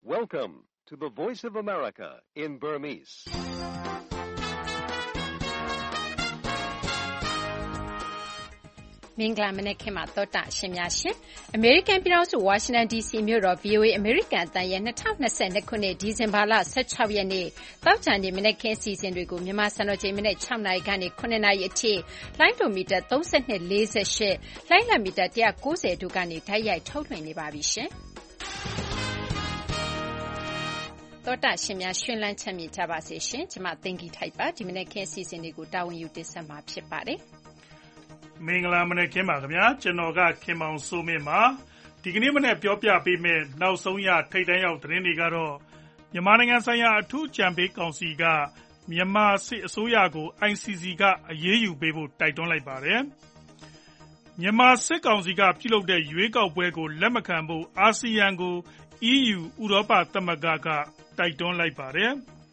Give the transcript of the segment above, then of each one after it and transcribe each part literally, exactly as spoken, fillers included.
Welcome to the Voice of America in Burmese. ။မင်္ဂလာမနက်ခင်းပါသောတာရှင်များရှင်။ American ပြည်ထောင်စု Washington ဒီ စီ မြို့တော် ဗွီအိုအေ American အသံရဲ့၂၀၂၂ခုနှစ်ဒီဇင်ဘာလ၁၆ရက်နေ့သောကြာနေ့မနက်ခင်းအစီအစဉ်တွေကိုမြန်မာစံတော်ချိန်မနက်၆နာရီကနေ၇နာရီအထိလိုင်းဒိုမီတာ၃၂ ၄၈လိုင်းလံမီတာ၁၉၀တို့ကနေတိုက်ရိုက်ထုတ်လွှင့်နေပါပြီရှင်။သောတာရှင်များရှင်လန်းချမ်းမြေ့ကြပါစေရှင်။ကျွန်မသိင်္ဂီထိုက်ပါဒီမနက်ခင်းအစီအစဉ်တွေကိုတာဝန်ယူတင်ဆက်မှာဖြစ်ပါတယ်။မင်္ဂလာမနက်ခင်းပါခင်ဗျာကျွန်တော်ကခင်မောင်စိုးမင်းပါဒီကနေ့မနက်ပြောပြပေးမယ်နောက်ဆုံးရထိတ်တန်းရောက်သတင်းတွေကတော့မြန်မာနိုင်ငံဆိုင်ရာအထူးကြံပေးကောင်စီကမြန်မာစစ်အစိုးရကို အိုင်စီစီ ကအရေးယူပေးဖို့တိုက်တွန်းလိုက်ပါတယ်မြန်မာစစ်ကောင်စီကပြုလုပ်တဲ့ရွေးကောက်ပွဲကိုလက်မခံဖို့အာဆီယံကို အီးယူ ဥရောပသမဂ္ဂကတိုက်တွန်းလိုက်ပါတယ်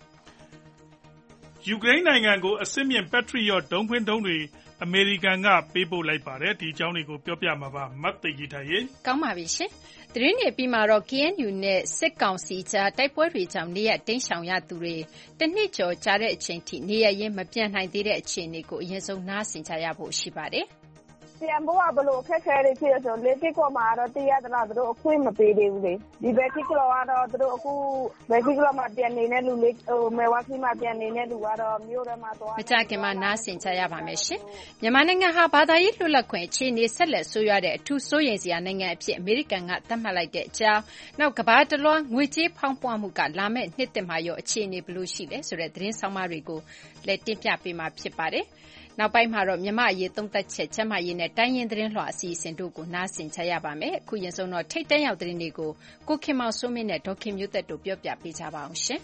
ယူကရိန်းနိုင်ငံကိုအစစ်မြင့် Patriot ဒုံးခွင်းဒုံးတွေအမေရိကန်ကပေးပို့လိုက်ပါတယ်ဒီအကြောင်းတွေကိုပြောပြမှာပါမတ်သိကြီးထိုင်ရေကောင်းပါပြီရှင်သတင်းတွေပြီးမှာတော့ ကေအန်ယူ နဲ့စစ်ကောင်စီကြားတိုက်ပွဲတွေကြောင့်နေရတိမ်းရှောင်ရသူတွေတနှစ်ကျော်ကြာတဲ့အချိန်ထိနေရရင်းမပြန်နိုင်သေးတဲ့အခြေအနေကိုအရင်ဆုံးနားဆင်ကြရဖို့ရှိပါတယ်ပြန်ဖို့ကဘလို့အခက်ခဲတွေဖြစ်ရဆိုလေတိကောမှာတော့တရားသလားတို့အခွင့်မပေးသေးဘူးလေဒီဘက်တိကောကတော့တို့အခုဘက်တိကောမှာပြန်နေတဲ့လူလေးဟိုမဲဝါစီမှာပြန်နေတဲ့လူကတော့မြို့ထဲမှာတော့မကြခင်မှာနားဆင်ကြရပါမယ်ရှင်မြန်မာနိုင်ငံဟာဘာသာရေးလွတ်လပ်ခွင့်အခြေအနေဆက်လက်ဆိုးရွားတဲ့အထူးစိုးရိမ်စရာနိုင်ငံအဖြစ်အမေရိကန်ကသတ်မှတ်လိုက်တဲ့အကြောင်းနောက်ကမ္ဘာတလွှားငွေကြေးဖောင်းပွမှုကလာမဲ့နှစ်သစ်မှာရောအခြေအနေဘယ်လိုရှိလဲဆိုတဲ့သတင်းဆောင်မတွေကိုလည်းတင်ပြပေးမှာဖြစ်ပါတယ်နောက်ပိုင်းမှာတော့မြန်မာအရေးသုံးသပ်ချက်ကျမရေးနဲ့တိုင်းရင်းသတင်းလွှာအစီအစဉ်တို့ကိုနားဆင်ကြရပါမယ်အခုရင်ဆုံးတော့ထိတ်တန့်ရောက်သတင်းတွေကိုကိုခင်မောင်စိုးမင်းနဲ့ဒေါက်ခင်မျိုးသက်တို့ပြောပြပေးကြပါအောင်ရှင်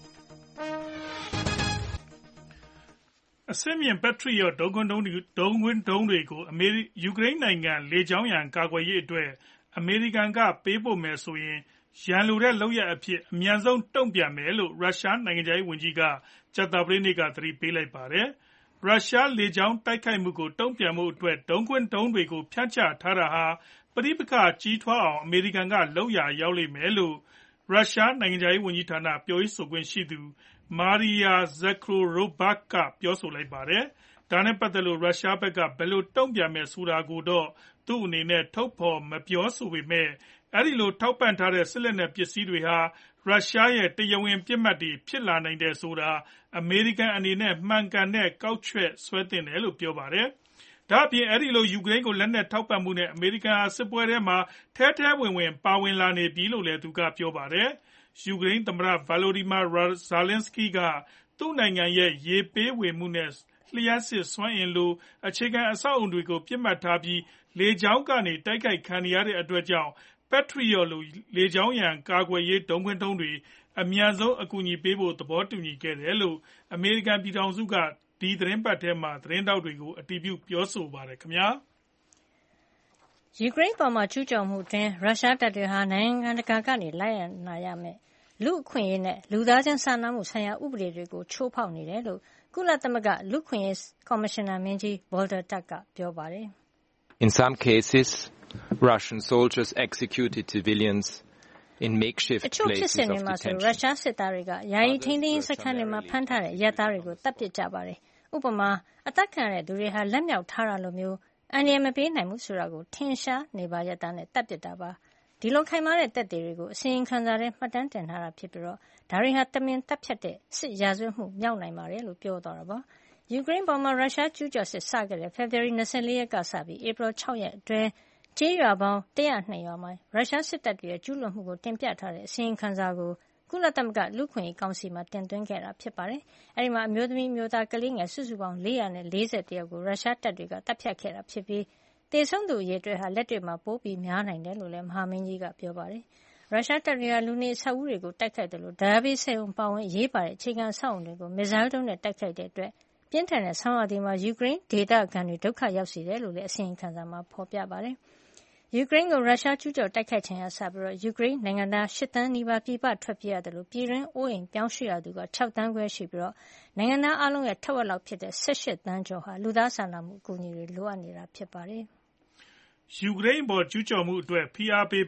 အစစ်မြင့် Patriot ဒုံးခွင်းဒုံးဒုံးခွင်းဒုံးတွေကိုအမေရိယူကရိန်းနိုင်ငံလေကြောင်းရန်ကာကွယ်ရေးအတွက်အမေရိကန်ကပေးပို့မယ်ဆိုရင်ရန်လိုတဲ့လုပ်ရပ်အဖြစ်အမြန်ဆုံးတုံ့ပြန်မယ်လို့ရုရှားနိုင်ငံခြားရေးဝန်ကြီးကကြာသပတေးနေ့ကသတိပေးလိုက်ပါတယ်ရုရှားလေကြောင်းတိုက်ခိုက်မှုကိုတုံ့ပြန်မှုအတွက်ဒုံးခွင်းဒုံးတွေကိုဖြန့်ချထားတာဟာပဋိပက္ခကြီးထွားအောင်အမေရိကန်ကလုပ်ရာရောက်လိမ့်မယ်လို့ရုရှားနိုင်ငံခြားရေးဝန်ကြီးဌာနပြောရေးဆိုခွင့်ရှိသူမာရီယာဇက်ခရိုရိုဘတ်ကပြောဆိုလိုက်ပါတယ်။ဒါနဲ့ပတ်သက်လို့ရုရှားဘက်ကဘယ်လိုတုံ့ပြန်မယ်ဆိုတာကိုတော့သူ့အနေနဲ့ထုတ်ဖော်မပြောဆိုပေမဲ့အဲဒီလိုထောက်ပံ့ထားတဲ့စစ်လက်နက်ပစ္စည်းတွေဟာရုရှားရဲ့တရားဝင်ပစ်မှတ်တွေဖြစ်လာနိုင်တယ်ဆိုတာအမေရိကန်အနေနဲ့မှန်ကန်တဲ့ကောက်ချက်ဆွဲတင်တယ်လို့ပြောပါတယ်။ဒါ့အပြင်အဲဒီလိုယူကရိန်းကိုလက်နက်ထောက်ပံ့မှုနဲ့အမေရိကန်ဟာစစ်ပွဲထဲမှာထဲထဲဝင်ဝင်ပါဝင်လာနေပြီလို့လည်းသူကပြောပါတယ်။ယူကရိန်းသမ္မတဗလိုဒီမာဇာလင်းစကီးကသူ့နိုင်ငံရဲ့ရေပေးဝေမှုနဲ့လျှပ်စစ်စွမ်းအင်လိုအခြေခံအဆောက်အအုံတွေကိုပြစ်မှတ်ထားပြီးလေကြောင်းကနေတိုက်ခိုက်ခံနေရတဲ့အတွက်ကြောင့်Patriot လိုလေကြောင်းရန်ကာကွယ်ရေးဒုံးခွင်းဒုံးတွေအမြန်ဆုံးအကူအညီပေးဖို့သဘောတူညီခဲ့တယ်လို့အမေရိကန်ပြည်ထောင်စုကဒီသတင်းပတ်ထဲမှာသတင်းတောက်တွေကိုအတည်ပြုပြောဆိုပါတယ်ခင်ဗျာယူကရိန်းပေါ်မှာကျူးကျော်မှုတွင်ရုရှားတပ်တွေဟာနိုင်ငံတကာကနေလိုက်ရနာရမယ်လူအခွင့်အရေးနဲ့လူသားချင်းစာနာမှုဆိုင်ရာဥပဒေတွေကိုချိုးဖောက်နေတယ်လို့ကုလသမဂ္ဂလူခွင့်ရေးကော်မရှင်နာမင်းကြီး Volker Turk ကပြောပါတယ် In some cases Russian soldiers executed civilians in makeshift places of detention. အချို့ဖြစ်စဉ်တွေမှာဆိုရုရှားစစ်သားတွေကယာယီထိန်းသိမ်းစခန်းတွေမှာဖမ်းထားတဲ့ရဲသားတွေကိုတပ်ပစ်ကြပါတယ်။ဥပမာအသက်ခံရတဲ့သူတွေဟာလက်မြောက်ထားတာလိုမျိုးအန္တရာယ်မပေးနိုင်ဘူးဆိုတာကိုထင်ရှားနေပါရက်သားနဲ့တပ်ပစ်တာပါ။ဒီလိုခိုင်မာတဲ့တပ်တွေကိုအစီရင်ခံစာထဲမှတ်တမ်းတင်ထားတာဖြစ်ပြီးတော့ဒါတွေဟာတမင်တပ်ဖြတ်တဲ့စစ်ရာဇဝတ်မှုမြောက်နိုင်ပါတယ်လို့ပြောသွားတာပါ။ယူကရိန်းပေါ်မှာရုရှားကျူးကျော်စစ်စခဲ့တဲ့ ဖေဖော်ဝါရီလ၂၄ရက်ကစပြီးဧပြီလ၆ရက်အတွင်းကျေးရွာပေါင်း၁၀၂ရွာမှာရုရှားစစ်တပ်ရဲ့ကျူးလွန်မှုကိုတင်ပြထားတဲ့အစီရင်ခံစာကိုကုလသမဂ္ဂလူ့အခွင့်အရေးကောင်စီမှာတင်သွင်းခဲ့တာဖြစ်ပါတယ်။အဲဒီမှာအမျိုးသမီးမျိုးသားကလေးငယ်စုစုပေါင်း၄၄၁ယောက်ကိုရုရှားတပ်တွေကတပ်ဖြတ်ခဲ့တာဖြစ်ပြီးသေဆုံးသူအရေအတွက်ဟာလက်တွေ့မှာပိုပြီးများနိုင်တယ်လို့လည်းမဟာမင်းကြီးကပြောပါတယ်။ရုရှားတပ်တွေကလူနေအဆောက်အဦတွေကိုတိုက်ခိုက်တယ်လို့ဓာတ်ပေးစက်ရုံပါဝင်ရေးပါတဲ့အခြေခံအဆောက်အဦတွေကိုမစ်ဇိုင်းဒုံးနဲ့တိုက်ခိုက်တဲ့အတွက်ပြင်းထန်တဲ့ဆောင်းရာသီမှာယူကရိန်းဒေသခံတွေဒုက္ခရောက်စေတယ်လို့လည်းအစီရင်ခံစာမှာဖော်ပြပါတယ်။ယူကရိန်းကိုရုရှားကျူးကျော်တိုက်ခိုက်ခြင်းအစပြီးတော့ယူကရိန်းနိုင်ငံသား၈တန်းနီးပါးပြည်ပထွက်ပြေးရတယ်လို့ပြည်တွင်းအိုးအိမ်ပြောင်းရွှေ့ရသူက၆တန်းခွဲရှိပြီးတော့နိုင်ငံသားအလုံးရဲ့ထက်ဝက်လောက်ဖြစ်တဲ့၁၈တန်းကျော်ဟာလူသားစာနာမှုအကူအညီတွေလိုအပ်နေတာဖြစ်ပါတယ်။ယူကရိန်းပေါ်ကျူးကျော်မှုအတွက်ဖိအားပေးဖို့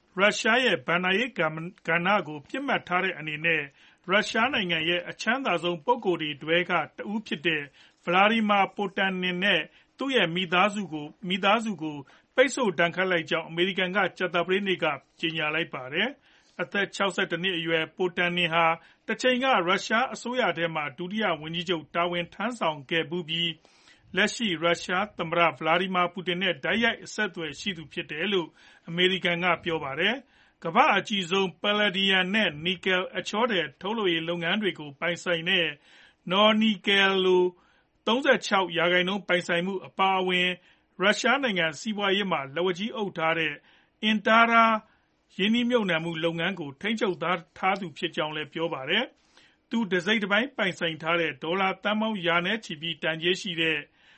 ရုရှားရဲ့ဘဏ္ဍာရေးကဏ္ဍကိုပြစ်မှတ်ထားတဲ့အနေနဲ့ရုရှားနိုင်ငံရဲ့အချမ်းသာဆုံးပုဂ္ဂိုလ်တွေထဲကတဦးဖြစ်တဲ့ Vladimir Putin နဲ့သူ့ရဲ့မိသားစုကိုမိသားစုကိုပိတ်ဆို့ဒဏ်ခတ်လိုက်ကြောင်းအမေရိကန်ကကြာသပတေးနေ့ကကြေညာလိုက်ပါတယ်။အသက်၆၁နှစ်အရွယ်ပိုတန်နင်ဟာတချိန်ကရုရှားအစိုးရထဲမှာဒုတိယဝန်ကြီးချုပ်တာဝန်ထမ်းဆောင်ခဲ့ဖူးပြီးလက်ရှိရုရှားသမ္မတ Vladimir Putin နဲ့တိုက်ရိုက်အဆက်အသွယ်ရှိသူဖြစ်တယ်လို့အမေရိကန်ကပြောပါတယ်။ကမ္ဘာ့အကြီးဆုံး Palladium နဲ့ Nickel အချောထည်ထုတ်လုပ်ရေးလုပ်ငန်းတွေကိုပိုင်ဆိုင်တဲ့ Nornickel လို၃၆ရာခိုင်နှုန်းပိုင်ဆိုင်မှုအပါအဝင်ရုရှားနိုင်ငံစီးပွားရေးမှာလက်ဝါးကြီးအုပ်ထားတဲ့ Intera ရင်းနှီးမြှုပ်နှံမှုလုပ်ငန်းကိုထိန်းချုပ်ထားသူဖြစ်ကြောင်းလည်းပြောပါတယ်။သူတစိတ်တပိုင်းပိုင်ဆိုင်ထားတဲ့ဒေါ်လာသန်းပေါင်းရာနဲ့ချီပြီးတန်ကြေးရှိတဲ့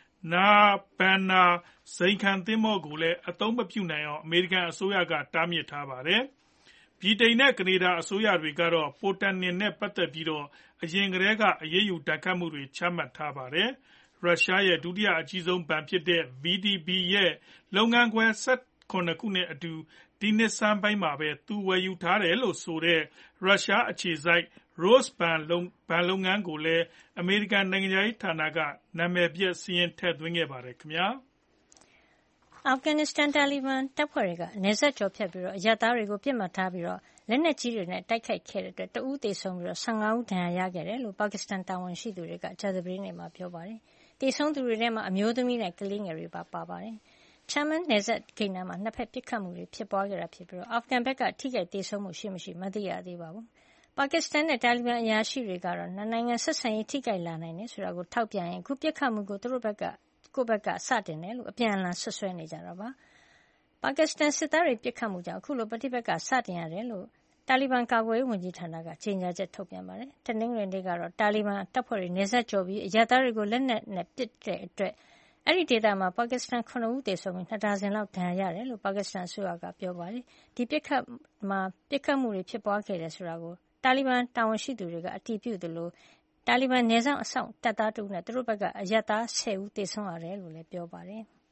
Nabana ဇိမ်ခံသင်္ဘောကိုလည်းအသုံးမပြုနိုင်အောင်အမေရိကန်အစိုးရကတားမြစ်ထားပါတယ်။ဗြိတိန်နဲ့ကနေဒါအစိုးရတွေကတော့ပိုတန်နင်နဲ့ပတ်သက်ပြီးတော့အရင်ကတည်းကအရေးယူဒဏ်ခတ်မှုတွေချမှတ်ထားပါတယ်။ရုရှားရဲ့ဒုတိယအကြီးဆုံးဘဏ်ဖြစ်တဲ့ ဗီ ဒီ ဘီ ရဲ့လုပ်ငန်းခွဲ၁၇ခုနဲ့အတူဒီနှစ်ဆန်းပိုင်းမှာပဲသူဝယ်ယူထားတယ်လို့ဆိုတဲ့ရုရှားအခြေစိုက် Rosbank ဘဏ်လုပ်ငန်းကိုလည်းအမေရိကန်နိုင်ငံခြားရေးဌာနကနာမည်ပျက်စာရင်းထည့်သွင်းခဲ့ပါတယ်ခင်ဗျာ။အာဖဂန်နစ္စတန်တာလီဘန်တပ်ဖွဲ့တွေကနယ်စပ်ကျော်ဖြတ်ပြီးအရပ်သားတွေကိုပစ်မှတ်ထားပြီးလက်နက်ကြီးတွေနဲ့တိုက်ခိုက်ခဲ့တဲ့အတွက်တဦးသေဆုံးပြီး၁၅ဦးဒဏ်ရာရခဲ့တယ်လို့ပါကစ္စတန်တာဝန်ရှိသူတွေကကြာသပတေးနေ့မှာပြောပါတယ်။သေဆုံးသူတွေထဲမှာအမျိုးသမီးနဲ့ကလေးငယ်တွေပါပါပါတယ်။ချမ်မန်နယ်စပ်ဂိတ်နားမှာနှစ်ဖက်ပစ်ခတ်မှုတွေဖြစ်ပွားခဲ့တာဖြစ်ပြီးအာဖဂန်ဘက်ကထိခိုက်သေဆုံးမှုရှိမရှိမသိရသေးပါဘူး။ပါကစ္စတန်နဲ့တာလီဘန်အရာရှိတွေကတော့နှစ်နိုင်ငံဆက်ဆံရေးထိခိုက်လာနိုင်တယ်ဆိုတာကိုထောက်ပြရင်အခုပစ်ခတ်မှုကိုသူတို့ဘက်ကကိုယ့်ဘက်ကစတင်တယ်လို့အပြန်အလှန်ဆွဆွဲနေကြတာပါ။ပါကစ္စတန်စစ်သားတွေပစ်ခတ်မှုကြောင့်အခုလိုပဋိပက္ခစတင်ရတယ်လို့တာလီဘန်ကာကွယ်ရေးဝန်ကြီးဌာနကကြေညာချက်ထုတ်ပြန်ပါတယ်။တနင်္ဂနွေနေ့ကတော့တာလီဘန်တပ်ဖွဲ့တွေနယ်စပ်ကျော်ပြီးအရပ်သားတွေကိုလက်နက်နဲ့ပစ်တဲ့အတွက်အဲဒီဒေသမှာပါကစ္စတန်ခုနှစ်ဦးသေဆုံးပြီးနှစ်ဒါဇင်လောက်ဒဏ်ရာရတယ်လို့ပါကစ္စတန်အစိုးရကပြောပါတယ်။ဒီပစ်ခတ်မှာပစ်ခတ်မှုတွေဖြစ်ပွားခဲ့တယ်ဆိုတာကိုတာလီဘန်တာဝန်ရှိသူတွေကအတည်ပြုသလိုတာလီဘန်နယ်စပ်အစောင့်တပ်သားတူနဲ့သူတို့ဘက်ကအရပ်သားဆယ်ဦးသေဆုံးရတယ်လို့လည်းပြောပါတယ်။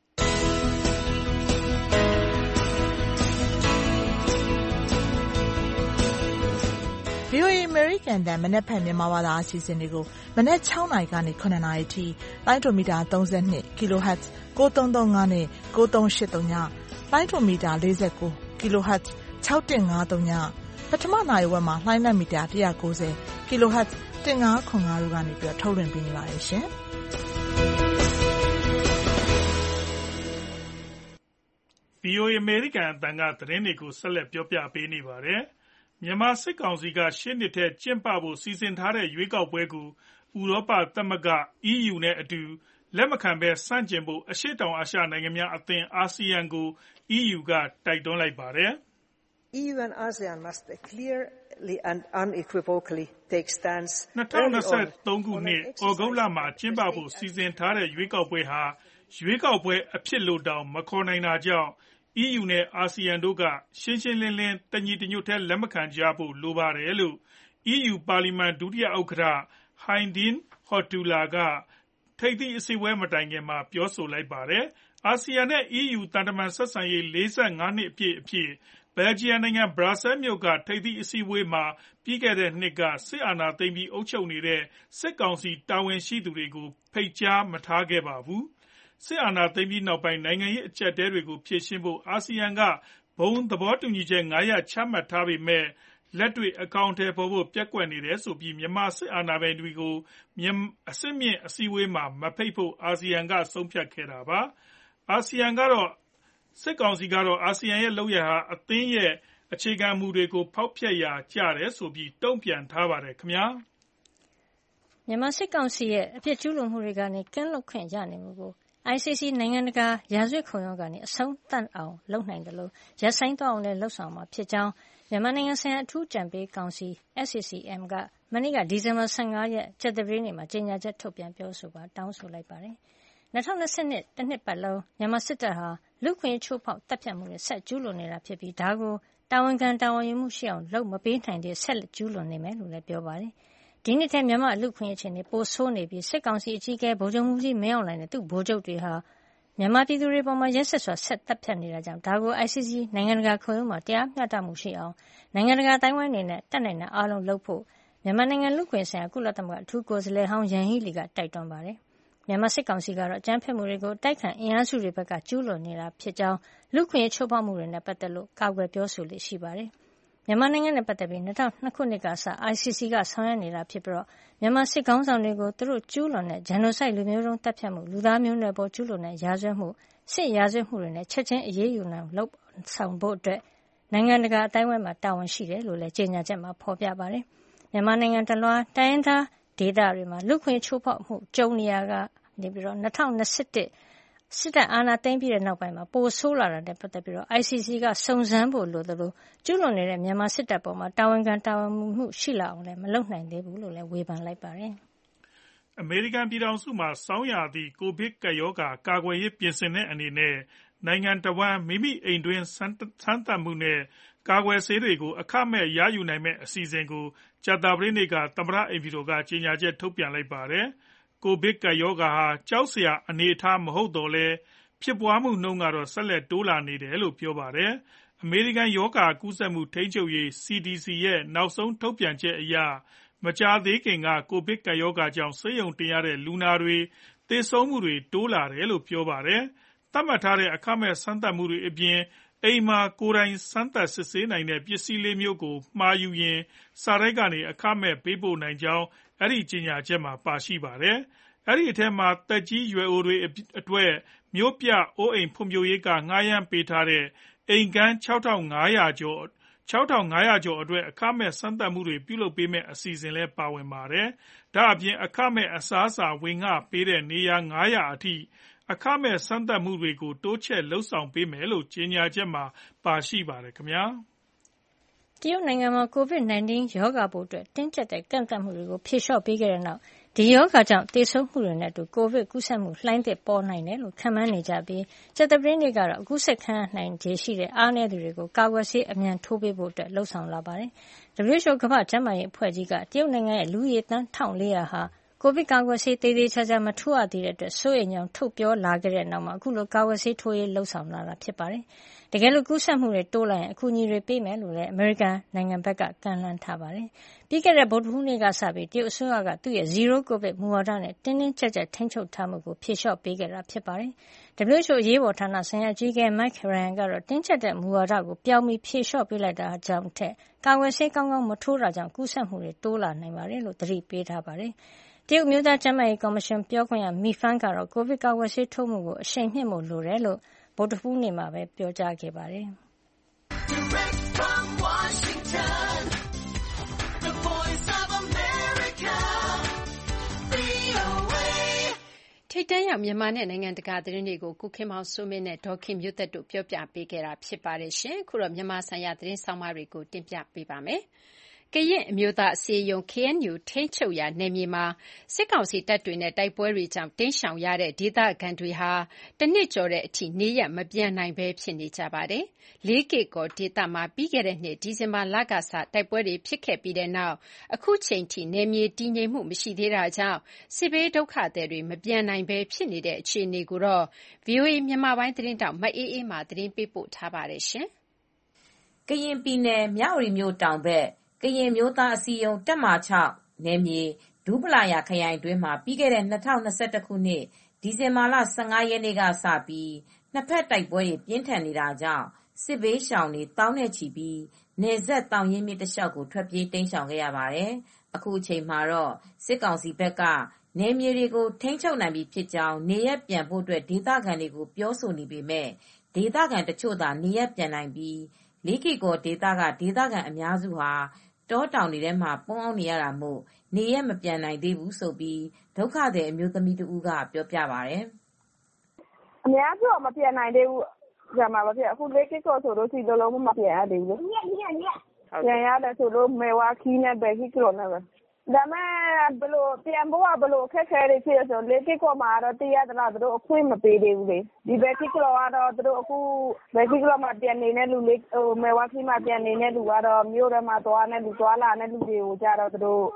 ဗွီအိုအေ American တန်မနက်ဖြန်မြန်မာဘာသာအစီအစဉ်တွေကိုမနက်၆နာရီကနေ၇နာရီထိလိုင်းဒိုမီတာ၃၂ kHz ၉၃၃၅နဲ့၉၃၈၃ညလိုင်းဒိုမီတာ၄၉ kHz ၆၁၅၃ညပထမနာရီဝက်မှာလိုင်းနက်မီတာ၁၉၀ kHz ၁၅၇၅တို့ကနေပြီးထုတ်လွှင့်ပေးနေပါတယ်ရှင်။ဗွီအိုအေ American အသံကသတင်းတွေကိုဆက်လက်ပြောပြပေးနေပါတယ်။မြန်မာစစ်ကောင်စီကရှေ့နှစ်ထဲကျင်းပဖို့စီစဉ်ထားတဲ့ရွေးကောက်ပွဲကိုဥရောပသမဂ္ဂ အီးယူနဲ့အတူလက်မခံဘဲဆန့်ကျင်ဖို့အရှေ့တောင်အာရှနိုင်ငံများအသင်း အာဆီယံကို အီးယူကတိုက်တွန်းလိုက်ပါတယ်။ E U and ASEAN must clearly and unequivocally take stance ၂၀၂၃ခုနှစ်ဩဂုတ်လမှာကျင်းပဖို့စီစဉ်ထားတဲ့ရွေးကောက်ပွဲဟာရွေးကောက်ပွဲအဖြစ်လို့တောင်မခေါ်နိုင်တာကြောင့်အီးယူနဲ့အာဆီယံတို့ကရှင်းရှင်းလင်းလင်းတညီတညွတ်တည်းလက်မခံကြဖို့လိုပါတယ်လို့အီးယူပါလီမန်ဒုတိယဥက္ကဋ္ဌ Heidi Hautala ကထိပ်သီးအစည်းအဝေးမတိုင်ခင်မှာပြောဆိုလိုက်ပါတယ်။အာဆီယံနဲ့အီးယူသံတမန်ဆက်ဆံရေး၄၅နှစ်အပြည့်အဖြစ်ဘယ်လ်ဂျီယံနိုင်ငံဘရပ်ဆဲမြို့ကထိပ်သီးအစည်းအဝေးမှာပြီးခဲ့တဲ့နှစ်ကစစ်အာဏာသိမ်းပြီးအုပ်ချုပ်နေတဲ့စစ်ကောင်စီတာဝန်ရှိသူတွေကိုဖိတ်ကြားမထားခဲ့ပါဘူး။စစ်အာဏာသိမ်းပြီးနောက်ပိုင်းနိုင်ငံရေးအကျပ်အတည်းတွေကိုဖြေရှင်းဖို့အာဆီယံကဘုံသဘောတူညီချက်၅ရပ်ချမှတ်ထားပေမဲ့လက်တွေ့အကောင်အထည်ဖော်ဖို့ပျက်ကွက်နေတယ်ဆိုပြီးမြန်မာစစ်အာဏာပိုင်တွေကိုအဆင့်မြင့်အစည်းအဝေးမှာမဖိတ်ဖို့အာဆီယံကဆုံးဖြတ်ခဲ့တာပါ။အာဆီယံကတော့စစ်ကောင်စီကတော့အာဆီယံရဲ့လုပ်ရပ်ဟာအသင်းရဲ့အခြေခံမူတွေကိုဖောက်ဖျက်ရာကျတယ်ဆိုပြီးတုံ့ပြန်ထားပါတယ်ခင်ဗျာ။မြန်မာစစ်ကောင်စီရဲ့အပြစ်ကျူးလွန်မှုတွေကနေကင်းလွတ်ခွင့်ရနေမှုကိုအိုင်စီစီ နိုင်ငံတကာရာဇဝတ်ခုံရုံးကနေအဆုံးသတ်အောင်လုပ်နိုင်တယ်လို့ရပ်ဆိုင်းသွားအောင်လည်းလုပ်ဆောင်မှာဖြစ်ကြောင်းမြန်မာနိုင်ငံဆိုင်ရာအထူးကြံပေးကောင်စီ S A C M ကမနေ့ကဒီဇင်ဘာ၁၅ရက်ကြာသပတေးနေ့မှာကြေညာချက်ထုတ်ပြန်ပြောဆိုပါတောင်းဆိုလိုက်ပါတယ်။၂၀၂၂တနှစ်ပတ်လုံးမြန်မာစစ်တပ်ဟာလူ့ခွင့်ချိုးဖောက်တပ်ဖြတ်မှုတွေဆက်ကျူးလွန်နေတာဖြစ်ပြီးဒါကိုတာဝန်ခံတာဝန်ယူမှုရှိအောင်လုပ်မပေးနိုင်တဲ့ဆက်လက်ကျူးလွန်နေမယ်လို့လည်းပြောပါတယ်။ဒီနှစ်ထဲမြန်မာလူ့ခွင့်အခြေအနေပိုဆိုးနေပြီးစစ်ကောင်စီအကြီးအကဲဗိုလ်ချုပ်မှုကြီးမင်းအောင်လှိုင်နဲ့သူ့ဗိုလ်ချုပ်တွေဟာမြန်မာပြည်သူတွေပေါ်မှာရက်စက်စွာဆက်တပ်ဖြတ်နေတာကြောင့်ဒါကို I C C နိုင်ငံတကာခုံရုံးမှာတရားမျှတမှုရှိအောင်နိုင်ငံတကာအတိုင်းအဝိုင်းအနေနဲ့တတ်နိုင်တဲ့အားလုံးလုပ်ဖို့မြန်မာနိုင်ငံလူ့ခွင့်ဆိုင်ရာကုလသမဂ္ဂအထူးကိုယ်စားလှယ်ဟောင်းယန်ဟီလီကတိုက်တွန်းပါတယ်။မြန်မာစစ်ကောင်စီကတော့အကြမ်းဖက်မှုတွေကိုတိုက်ခိုက်အင်အားစုတွေဘက်ကကျူးလွန်နေတာဖြစ်ကြောင်းလူ့ခွင့်ရေးချိုးဖောက်မှုတွေနဲ့ပတ်သက်လို့ကာကွယ်ပြောဆိုလေ့ရှိပါတယ်။မြန်မာနိုင်ငံနဲ့ပတ်သက်ပြီး၂၀၀၂ခုနှစ်ကစ I C C ကဆောင်ရွက်နေတာဖြစ်ပြီးမြန်မာစစ်ခေါင်းဆောင်တွေကိုသူတို့ကျူးလွန်တဲ့ဂျန်နိုဆိုက်လူမျိုးတုံးတပ်ဖြတ်မှုလူသားမျိုးနွယ်ပေါ်ကျူးလွန်တဲ့ရာဇဝတ်မှုစစ်ရာဇဝတ်မှုတွေနဲ့ချက်ချင်းအရေးယူနိုင်လုပ်ဆောင်ဖို့အတွက်နိုင်ငံတကာအတိုင်းအဝိုင်းမှာတာဝန်ရှိတယ်လို့လည်းကြေညာချက်မှာဖော်ပြပါတယ်။မြန်မာနိုင်ငံတလွှာတိုင်းရင်းသားဒေသတွေမှာလူခွင့်ချိုးဖောက်မှုကြုံနေရကနေပြီးတော့၂၀၂၁စစ်တပ်အာဏာသိမ်းပြီးတဲ့နောက်ပိုင်းမှာပိုဆိုးလာတာနဲ့ပတ်သက်ပြီးတော့ I C C ကစုံစမ်းဖို့လိုသလိုကျူးလွန်နေတဲ့မြန်မာစစ်တပ်ပေါ်မှာတာဝန်ခံတာဝန်မှုရှိလာအောင်လည်းမလုပ်နိုင်သေးဘူးလို့လည်းဝေဖန်လိုက်ပါတယ်။အမေရိကန်ပြည်ထောင်စုမှာစောင်းရာသီကိုဗစ်ကပ်ရောဂါကာကွယ်ရေးပြင်ဆင်တဲ့အနေနဲ့နိုင်ငံတော်ဝန်မိမိအိမ်တွင်းစမ်းသပ်မှုနဲ့ကာကွယ်ဆေးတွေကိုအခမဲ့ရယူနိုင်မဲ့အစီအစဉ်ကိုကြာသပတေးနေ့ကသမ္မတအိမ်ဖြူတော်ကကြေညာချက်ထုတ်ပြန်လိုက်ပါတယ်။ကိုဗစ်ကပ်ရောဂါဟာကြောက်စရာအနေအထားမဟုတ်တော့လဲဖြစ်ပွားမှုနှုန်းကတော့ဆက်လက်တိုးလာနေတယ်လို့ပြောပါတယ်။အမေရိကန်ရောဂါကူးစက်မှုထိန်းချုပ်ရေး C D C ရဲ့နောက်ဆုံးထုတ်ပြန်ချက်အရမကြာသေးခင်ကကိုဗစ်ကပ်ရောဂါကြောင့်ဆေးရုံတင်ရတဲ့လူနာတွေသေဆုံးမှုတွေတိုးလာတယ်လို့ပြောပါတယ်။သတ်မှတ်ထားတဲ့အခမဲ့စမ်းသပ်မှုတွေအပြင်အိမ်မှာကိုယ်တိုင်စမ်းသပ်စစ်ဆေးနိုင်တဲ့ပစ္စည်းလေးမျိုးကိုမှာယူရင်စာတိုက်ကနေအခမဲ့ပေးပို့နိုင်ကြောင်းအဲ့ဒီကြေညာချက်မှာပါရှိပါတယ်။အဲ့ဒီအထက်မှာတက်ကြီးရွယ်အိုတွေအတွက်မြို့ပြအိုးအိမ်ဖွံ့ဖြိုးရေးကငှားရမ်းပေးထားတဲ့အိမ်ကန်း၆ထောင်၅ရာကျော်၆ထောင်၅ရာကျော်အတွက်အခမဲ့စမ်းသပ်မှုတွေပြုလုပ်ပေးမယ့်အစီအစဉ်လည်းပါဝင်ပါတယ်။ဒါအပြင်အခမဲ့အစားအစာဝင်ငှပေးတဲ့နေရာ၅ရာအထိအခမဲ့စမ်းသပ်မှုတွေကိုတိုးချဲ့လှုပ်ဆောင်ပေးမယ်လို့ကြေညာချက်မှာပါရှိပါတယ်ခင်ဗျာ။တရုတ်နိုင်ငံမှာ ကိုဗစ်၁၉ ရောဂါပိုးအတွက်တင်းကျပ်တဲ့ကန့်သတ်မှုတွေကိုဖြေလျှော့ပေးခဲ့တဲ့နောက်ဒီရောဂါကြောင့်သေဆုံးမှုတွေနဲ့အတူကိုဗစ်ကူးစက်မှုလှိုင်းသစ်ပေါ်နိုင်တယ်လို့ခန့်မှန်းနေကြပြီးကြာသပတေးနေ့ကတော့အကူးစက်ခံနိုင်ခြေရှိတဲ့အားနည်းသူတွေကိုကာကွယ်ဆေးအမြန်ထိုးပေးဖို့အတွက်လှုံ့ဆော်လာပါတယ်။ W H O ကမ္ဘာ့ကျန်းမာရေးအဖွဲ့ကြီးကတရုတ်နိုင်ငံရဲ့လူဦးရေသန်း၁၄၀၀ဟာကိုဗစ်ကာကွယ်ဆေးသေးသေးချာချာမထိုးရသေးတဲ့အတွက်စိုးရိမ်ကြောင်းထုတ်ပြောလာခဲ့တဲ့နောက်မှာအခုလိုကာကွယ်ဆေးထိုးရေးလှုံ့ဆော်လာတာဖြစ်ပါတယ်။တကယ်လို့ကူးစက်မှုတွေတိုးလာရင်အကူအညီတွေပေးမယ်လို့လည်းအမေရိကန်နိုင်ငံဘက်ကကမ်းလှမ်းထားပါတယ်။ပြီးခဲ့တဲ့ဗုဒ္ဓဟူးနေ့ကစပြီးတရုတ်အစိုးရကသူ့ရဲ့ Zero COVID မူဝါဒနဲ့တင်းတင်းကျပ်ကျပ်ထိန်းချုပ်ထားမှုကိုဖြေလျှော့ပေးခဲ့တာဖြစ်ပါတယ်။ W H O အရေးပေါ်ဌာနဆိုင်ရာအကြီးအကဲ Mike Ryan ကတော့တင်းကျပ်တဲ့မူဝါဒကိုပြောင်းပြီးဖြေလျှော့ပေးလိုက်တာကြောင့်ထက်ကာကွယ်ဆေးကောင်းကောင်းမထိုးတာကြောင့်ကူးစက်မှုတွေတိုးလာနိုင်ပါတယ်လို့သတိပေးထားပါတယ်။တရုတ်မျိုးသားကျန်းမာရေးကော်မရှင်ပြောခွင့်ရမီဖန်းကတော့ကိုဗစ်ကာကွယ်ဆေးထိုးမှုကိုအရှိန်မြှင့်ဖို့လိုတယ်လို့ဗုဒ္ဓဟူးနေ့မှာပဲပြောကြားခဲ့ပါတယ်။ထိပ်တန်းရောက်မြန်မာနဲ့နိုင်ငံတကာသတင်းတွေကိုကိုခင်မောင်စိုးမင်းနဲ့ဒေါ်ခင်မျိုးသက်တို့ပြောပြပေးခဲ့တာဖြစ်ပါတယ်ရှင်။အခုတော့မြန်မာဆိုင်ရာသတင်းဆောင်မတွေကိုတင်ပြပေးပါမယ်။ကရင်အမျိုးသားအစည်းအရုံး K N U ထိန်းချုပ်ရာနယ်မြေမှာစစ်ကောင်စီတပ်တွေနဲ့တိုက်ပွဲတွေကြောင့်တိမ်းရှောင်ရတဲ့ဒေသခံတွေဟာတနှစ်ကျော်တဲ့အထိနေရပ်မပြန်နိုင်ဘဲဖြစ်နေကြပါတယ်။လေးကေ့ကော်ဒေသမှာပြီးခဲ့တဲ့နှစ်ဒီဇင်ဘာလကစတိုက်ပွဲတွေဖြစ်ခဲ့ပြီးတဲ့နောက်အခုချိန်ထိနယ်မြေတည်ငြိမ်မှုမရှိသေးတာကြောင့်စစ်ဘေးဒုက္ခသည်တွေမပြန်နိုင်ဘဲဖြစ်နေတဲ့အခြေအနေကိုတော့ ဗွီအိုအေမြန်မာပိုင်းသတင်းတောက်မအေးအေးမာသတင်းပေးပို့ထားပါတယ်ရှင်။ကရင်ပြည်နယ်မြဝတီမြို့တောင်ဘက်ကရင်မျိုးသားအစည်းအရုံးတပ်မဟာ နယ်မြေဒူးပလာယာခရိုင်အတွင်းမှာပြီးခဲ့တဲ့၂၀၂၁ခုနှစ်ဒီဇင်ဘာလ၁၅ရက်နေ့ကစပြီးနှစ်ဖက်တိုက်ပွဲတွေပြင်းထန်နေတာကြောင့်စစ်ဘေးရှောင်တွေသောင်းနဲ့ချီပြီးနယ်စပ်သောင်ရင်းမြစ်တလျှောက်ကိုထွက်ပြေးတိမ်းရှောင်ခဲ့ရပါတယ်။အခုအချိန်မှာတော့စစ်ကောင်စီဘက်ကနယ်မြေတွေကိုထိန်းချုပ်နိုင်ပြီဖြစ်ကြောင်းနေရပ်ပြန်ဖို့အတွက်ဒေသခံတွေကိုပြောဆိုနေပေမဲ့ဒေသခံတချို့သာနေရပ်ပြန်နိုင်ပြီးလေးကေ့ကော်ဒေသကဒေသခံအများစုဟာတောတောင်တွေထဲမှာပုန်းအောင်းနေရတာမို့နေရပ်မပြန်နိုင်သေးဘူးလို့ဒုက္ခသည်အမျိုးသမီးတဦးကပြောပြပါတယ်။အများစုမပြန်နိုင်သေးဘူး။ကြာမှာပါဖြစ်အခုလေးကေ့ကော်ဆိုလို့ရှိရင်လုံးဝမပြန်ရသေးဘူး။ပြန်ရတယ်ဆိုလို့မဲဝါခီးနဲ့ပဲခီးကလောနဲ့ပဲဒါမဲ့ဘလို့ပြန်ဖို့ကဘလို့ခက်ခဲနေဖြစ်ဆိုလေးကေ့ကော်မှာတော့တရားသလားသူတို့အခွင့်မပေးသေးဘူးလေဒီဘက်ခီးကလောကတော့သူတို့အခုဘက်ခီးကလောမှာပြန်နေတဲ့လူလေးဟိုမဲဝါခီးမှာပြန်နေတဲ့လူကတော့မြို့ထဲမှာသွားနေလူသွားလာနေလူတွေကိုကြတော့သူတို့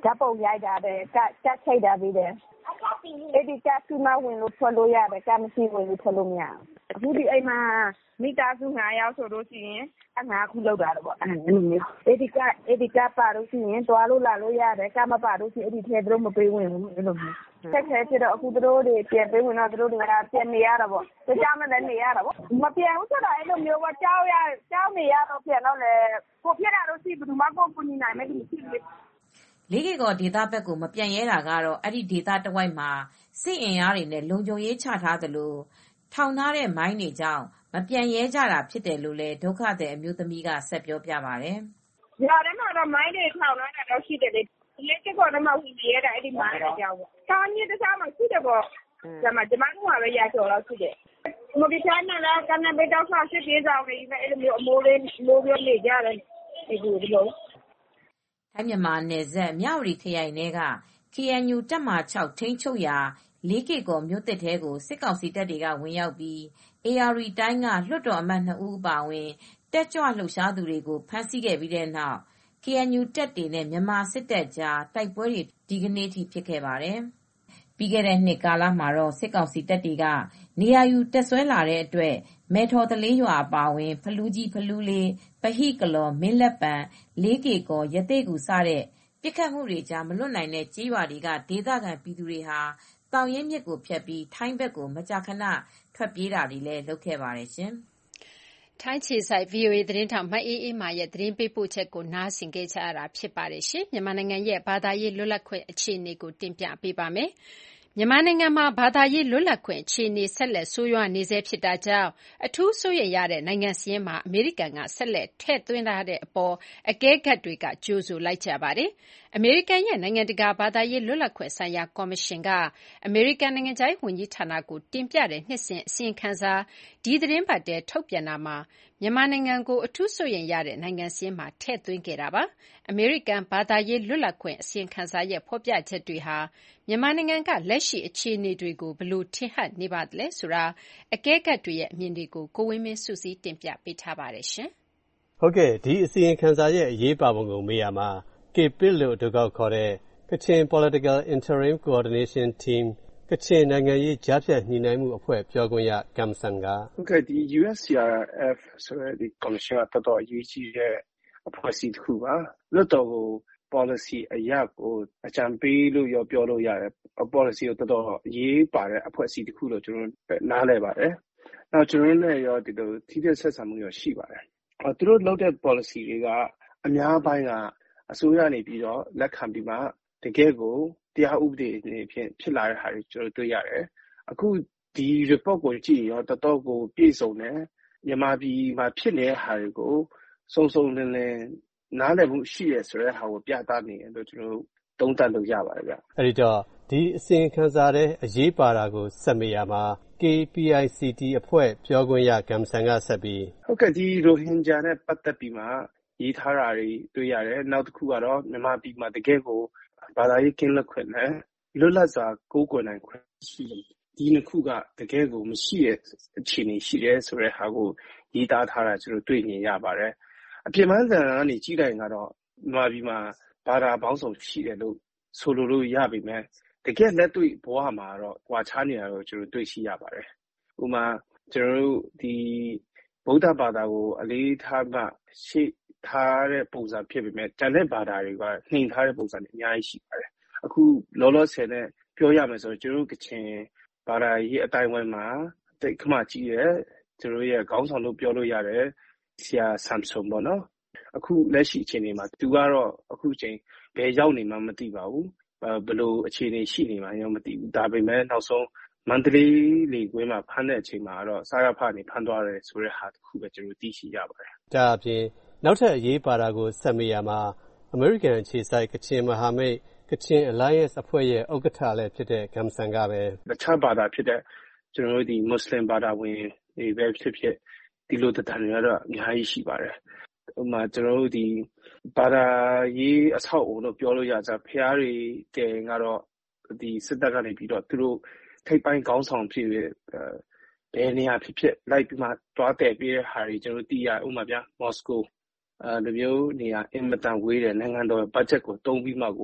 ဓာတ်ပုံရိုက်တာတဲ့ကကတ်ချိတ်တာပြီးတယ်အဲ့ဒီကတ်စီမဝင်လို့ထွက်လို့ရတယ်ကတ်မရှိဝင်လို့ထွက်လို့မရဘူးအခုဒီအိမ်မှာမိသားစု၅ယောက်ဆိုလို့ရှိရင်အငါခုလောက်တာတော့ပေါ့အဲ့လိုမျိုးအဲ့ဒီကအဲ့ဒီကပါလို့ရှိရင်တွားလို့လာလို့ရတယ်ကမပါလို့ရှိရင်အဲ့ဒီထဲသူတို့မပေးဝင်ဘူးအဲ့လိုမျိုးဆက်ခဲဖြစ်တော့အခုသူတို့တွေပြန်ပေးဝင်တော့သူတို့တွေကပြန်နေရတာပေါ့တခြားမလည်းနေရတာပေါ့မပြန်ဘူးဆိုတာအဲ့လိုမျိုးပေါ့ကြောက်ရကြောက်နေရတော့ပြန်တော့လေကိုဖြစ်တာလို့ရှိဘယ်သူမှကိုကူညီနိုင်မယ်ဒီဖြစ်ဖြစ်လေးကေကော်ဒေသဘက်ကိုမပြန်ရဲတာကတော့အဲ့ဒီဒေသတဝိုက်မှာစစ်အင်အားတွေနဲ့လုံခြုံရေးချထားသလိုထောင်ထားတဲ့မိုင်းတွေကြောင့်မပြန်ရဲကြတာဖြစ်တယ်လို့လည်းဒုက္ခသည်အမျိုးသမီးကဆက်ပြောပြပါတယ်။ရွာထဲမှာတော့မိုင်းတွေထောင်ထားတာတော့ရှိတယ်လေ။လေးကေကော်ထဲမှာဝင်ရဲတာအဲ့ဒီမိုင်းတွေကြောင့်ပေါ့။ထောင်ကြီးတစ်ခြားမှာရှိတယ်ပေါ့။ဒါမှကျမတို့ကပဲရကျော်တော့ရှိတယ်။မဒီတိုင်းနဲ့လည်းကနေဘေးတော့ဆောက်ရှိသေးကြတယ်အဲ့လိုမျိုးအမိုးလေးမိုးပြနေကြတယ်ဒီလိုဒီလိုထိုင်းမြန်မာနယ်စပ်မြဝတီခရိုင်ထဲက ကေအန်ယူ တပ်မဟာ၆ထိန်းချုပ်ရာလေးကေကော်မြို့သစ်ထဲကိုစစ်ကောင်စီတပ်တွေကဝင်ရောက်ပြီးအေအာရီတိုင်းကလွှတ်တော်အမတ်နှစ်ဦးအပါအဝင်တက်ကြွလှုပ်ရှားသူတွေကိုဖမ်းဆီးခဲ့ပြီးတဲ့နောက် ကေအန်ယူ တပ်တွေနဲ့မြန်မာစစ်တပ်ကြားတိုက်ပွဲတွေဒီကနေ့ထိဖြစ်ခဲ့ပါတယ်။ပြီးခဲ့တဲ့နှစ်ကာလမှာတော့စစ်ကောင်စီတပ်တွေကနေရာယူတပ်ဆွဲလာတဲ့အတွက်မဲထော်တလေးရွာအပါအဝင်ဖလူးကြီးဖလူးလေးပဟိကလော်မင်းလက်ပံလေးကေကော်ရသေးကူစတဲ့ပြစ်ခတ်မှုတွေကြားမလွတ်နိုင်တဲ့ကြေးရွာတွေကဒေသခံပြည်သူတွေဟာတောင်ရင်းမြစ်ကိုဖြတ်ပြီးထိုင်းဘက်ကိုမကြာခဏထွက်ပြေးတာတွေလည်းလုပ်ခဲ့ပါတယ်ရှင်။ထိုင်းခြေစိုက် ဗွီအိုအေသတင်းထောက်မအေးအေးမာရဲ့သတင်းပေးပို့ချက်ကိုနားဆင်ခဲ့ကြရတာဖြစ်ပါတယ်ရှင်။မြန်မာနိုင်ငံရဲ့ဘာသာရေးလွတ်လပ်ခွင့်အခြေအနေကိုတင်ပြပေးပါမယ်။မြန်မာနိုင်ငံမှာဘာသာရေးလွတ်လပ်ခွင့်အခြေအနေဆက်လက်ဆိုးရွားနေဆဲဖြစ်တာကြောင့်အထူးစိုးရိမ်ရတဲ့နိုင်ငံစာရင်းမှာအမေရိကန်ကဆက်လက်ထည့်သွင်းထားတဲ့အပေါ်အကဲခတ်တွေကကြိုဆိုလိုက်ကြပါတယ်။အမေရိကန်ရဲ့နိုင်ငံတကာဘာသာရေးလွတ်လပ်ခွင့်ဆိုင်ရာကော်မရှင်ကအမေရိကန်နိုင်ငံခြားရေးဝန်ကြီးဌာနကိုတင်ပြတဲ့နှစ်စဉ်အစီရင်ခံစာဒီသတင်းပတ်ထဲထုတ်ပြန်တာမှာမြန်မာနိုင်ငံကိုအထူးစိုးရိမ်ရတဲ့နိုင်ငံစာရင်းမှာထည့်သွင်းခဲ့တာပါ။အမေရိကန်ဘာသာရေးလွတ်လပ်ခွင့်အစီရင်ခံစာရဲ့ဖော်ပြချက်တွေဟာမြန်မာနိုင်ငံကလက်ရှိအခြေအနေတွေကိုဘယ်လိုထင်ဟပ်နေပါသလဲဆိုတာအကဲခတ်တွေရဲ့အမြင်တွေကိုကိုဝင်းမင်းစုစည်းတင်ပြပေးထားပါတယ်ရှင်။ဟုတ်ကဲ့ဒီအစီရင်ခံစာရဲ့အရေးပါပုံကိုမေးရမှာ ကေပစ်လို့အတူကောက်ခေါ်တဲ့ Kachin Political Interim Coordination Team ကချင်နိုင်ငံရေးကြားဖြတ်ညှိနှိုင်းမှုအဖွဲ့ပြောခွင့်ရ Kamsan ကဟုတ်ကဲ့ဒီ ယူ အက်စ် စီ အာ အက်ဖ် ဆိုတဲ့ဒီ commission ကတော်တော်အရေးကြီးတဲ့အဖွဲ့အစည်းတစ်ခုပါလွှတ်တော်ကို policy အရကိုအကြံပေးလို့ရောပြောလို့ရတယ် policy ကိုတော်တော်အရေးပါတဲ့အဖွဲ့အစည်းတစ်ခုလို့ကျွန်တော်နားလည်ပါတယ်နောက်ကျွန်တော်လည်းရောဒီလိုထိတဲ့ဆက်ဆံမှုရောရှိပါတယ်သူတို့လုပ်တဲ့ policy တွေကအများပိုင်းကအစိုးရနေပြီးတော့လက်ခံပြီးမှတကယ်ကိုတရားဥပဒေအနေဖြင့်ဖြစ်လာတဲ့ဟာတွေကျွန်တော်တွေ့ရတယ်အခုဒီ report ကိုကြည့်ရောတော်တော်ကိုပြည့်စုံတယ်မြန်မာပြည်မှာဖြစ်နေတဲ့ဟာတွေကိုစုံစုံလင်လင်နားလည်မှုရှိရဆိုတဲ့ဟာကိုပြသနေတယ်လို့ကျွန်တော်သုံးသပ်လို့ရပါတယ်ဗျအဲဒီတော့ဒီအစီရင်ခံစာတဲ့အရေးပါတာကိုစက်မေးရမှာ ကေ ပီ အိုင် စီ တီ အဖွဲ့ပြောခွင့်ရ Kamsan ကဆက်ပြီးဟုတ်ကဲ့ဒီ Rohingya နဲ့ပတ်သက်ပြီးမှရေးထားတာတွေတွေ့ရတယ်နောက်တစ်ခုကတော့မြန်မာပြည်မှာတကယ်ကိုဘာသာရေးကင်းလွတ်ခွင့်နဲ့လွတ်လပ်စွာကိုးကွယ်နိုင်ခွင့်ရှိတယ်ဒီနှစ်ခုကတကယ်ကိုမရှိတဲ့အခြေအနေရှိတယ်ဆိုတဲ့ဟာကိုရေးသားထားတာကျွန်တော်တွေ့မြင်ရပါတယ်အပြစ်မှန်စံကနေကြီးတိုင်းကတော့မြန်မာပြည်မှာဘာသာပေါင်းစုံရှိတယ်လို့ဆိုလိုလို့ရပြီမဲ့တကယ်လက်တွေ့ဘဝမှာတော့ကွာခြားနေတာတော့ကျွန်တော်တွေ့ရှိရပါတယ်ဥပမာကျွန်တော်တို့ဒီဗုဒ္ဓဘာသာကိုအလေးထားမှရှေ့ထားတဲ့ပုံစံဖြစ်ပေမဲ့ကျန်တဲ့ဘာသာတွေကနှိမ်ထားတဲ့ပုံစံတွေအများကြီးရှိပါတယ်အခုလောလောဆယ်နဲ့ပြောရမယ်ဆိုတော့ကျွန်တော်တို့ကချင်ဘာသာရေးအတိုင်းဝိုင်းမှာတိတ်ခမကြီးရဲ့ကျွန်တော်ရဲ့ခေါင်းဆောင်လို့ပြောလို့ရတယ်ဆရာဆမ်ဆုံပေါ့နော်အခုလက်ရှိအခြေအနေမှာသူကတော့အခုချိန်ဘယ်ရောက်နေမှမသိပါဘူးဘယ်လိုအခြေအနေရှိနေမှရောမသိဘူးဒါပေမဲ့နောက်ဆုံးမန္တလေးလေကွင်းမှာဖမ်းတဲ့အချိန်မှာတော့စာရဖနေဖမ်းသွားတယ်ဆိုတဲ့ဟာတစ်ခုပဲကျွန်တော်သိရှိရပါတယ်ဒါအပြင်နောက်ထပ်အရေးပါတာကိုဆက်မေးရမှာ American အခြေစိုက်ကချင်မဟာမိတ်ကချင် Alliance အဖွဲ့ရဲ့ဥက္ကဋ္ဌလည်းဖြစ်တဲ့ Kamsan ကပဲတခြားဘာသာဖြစ်တဲ့ကျွန်တော်တို့ဒီ Muslim ဘာသာဝင်တွေပဲဖြစ်ဖြစ်ဒီလိုတန်တွေကတော့အများကြီးရှိပါတယ်ဥပမာကျွန်တော်တို့ဒီဘာသာရေးအဆောက်အအုံလို့ပြောလို့ရကြဖျားတွေတဲကတော့ဒီစစ်တပ်ကနေပြီးတော့သူတို့ထိပ်ပိုင်းခေါင်းဆောင်ဖြစ်ရဲ့ဘယ်နေရာဖြစ်ဖြစ်လိုက်ပြီးမှတွားတယ်ပြီးတဲ့ဟာတွေကျွန်တော်သိရဥပမာဗျာမော်စကိုအဲလိုမျိုးနေရာအင်မတန်ဝေးတယ်နိုင်ငံတော်ဘတ်ဂျက်ကိုတုံးပြီးမှကို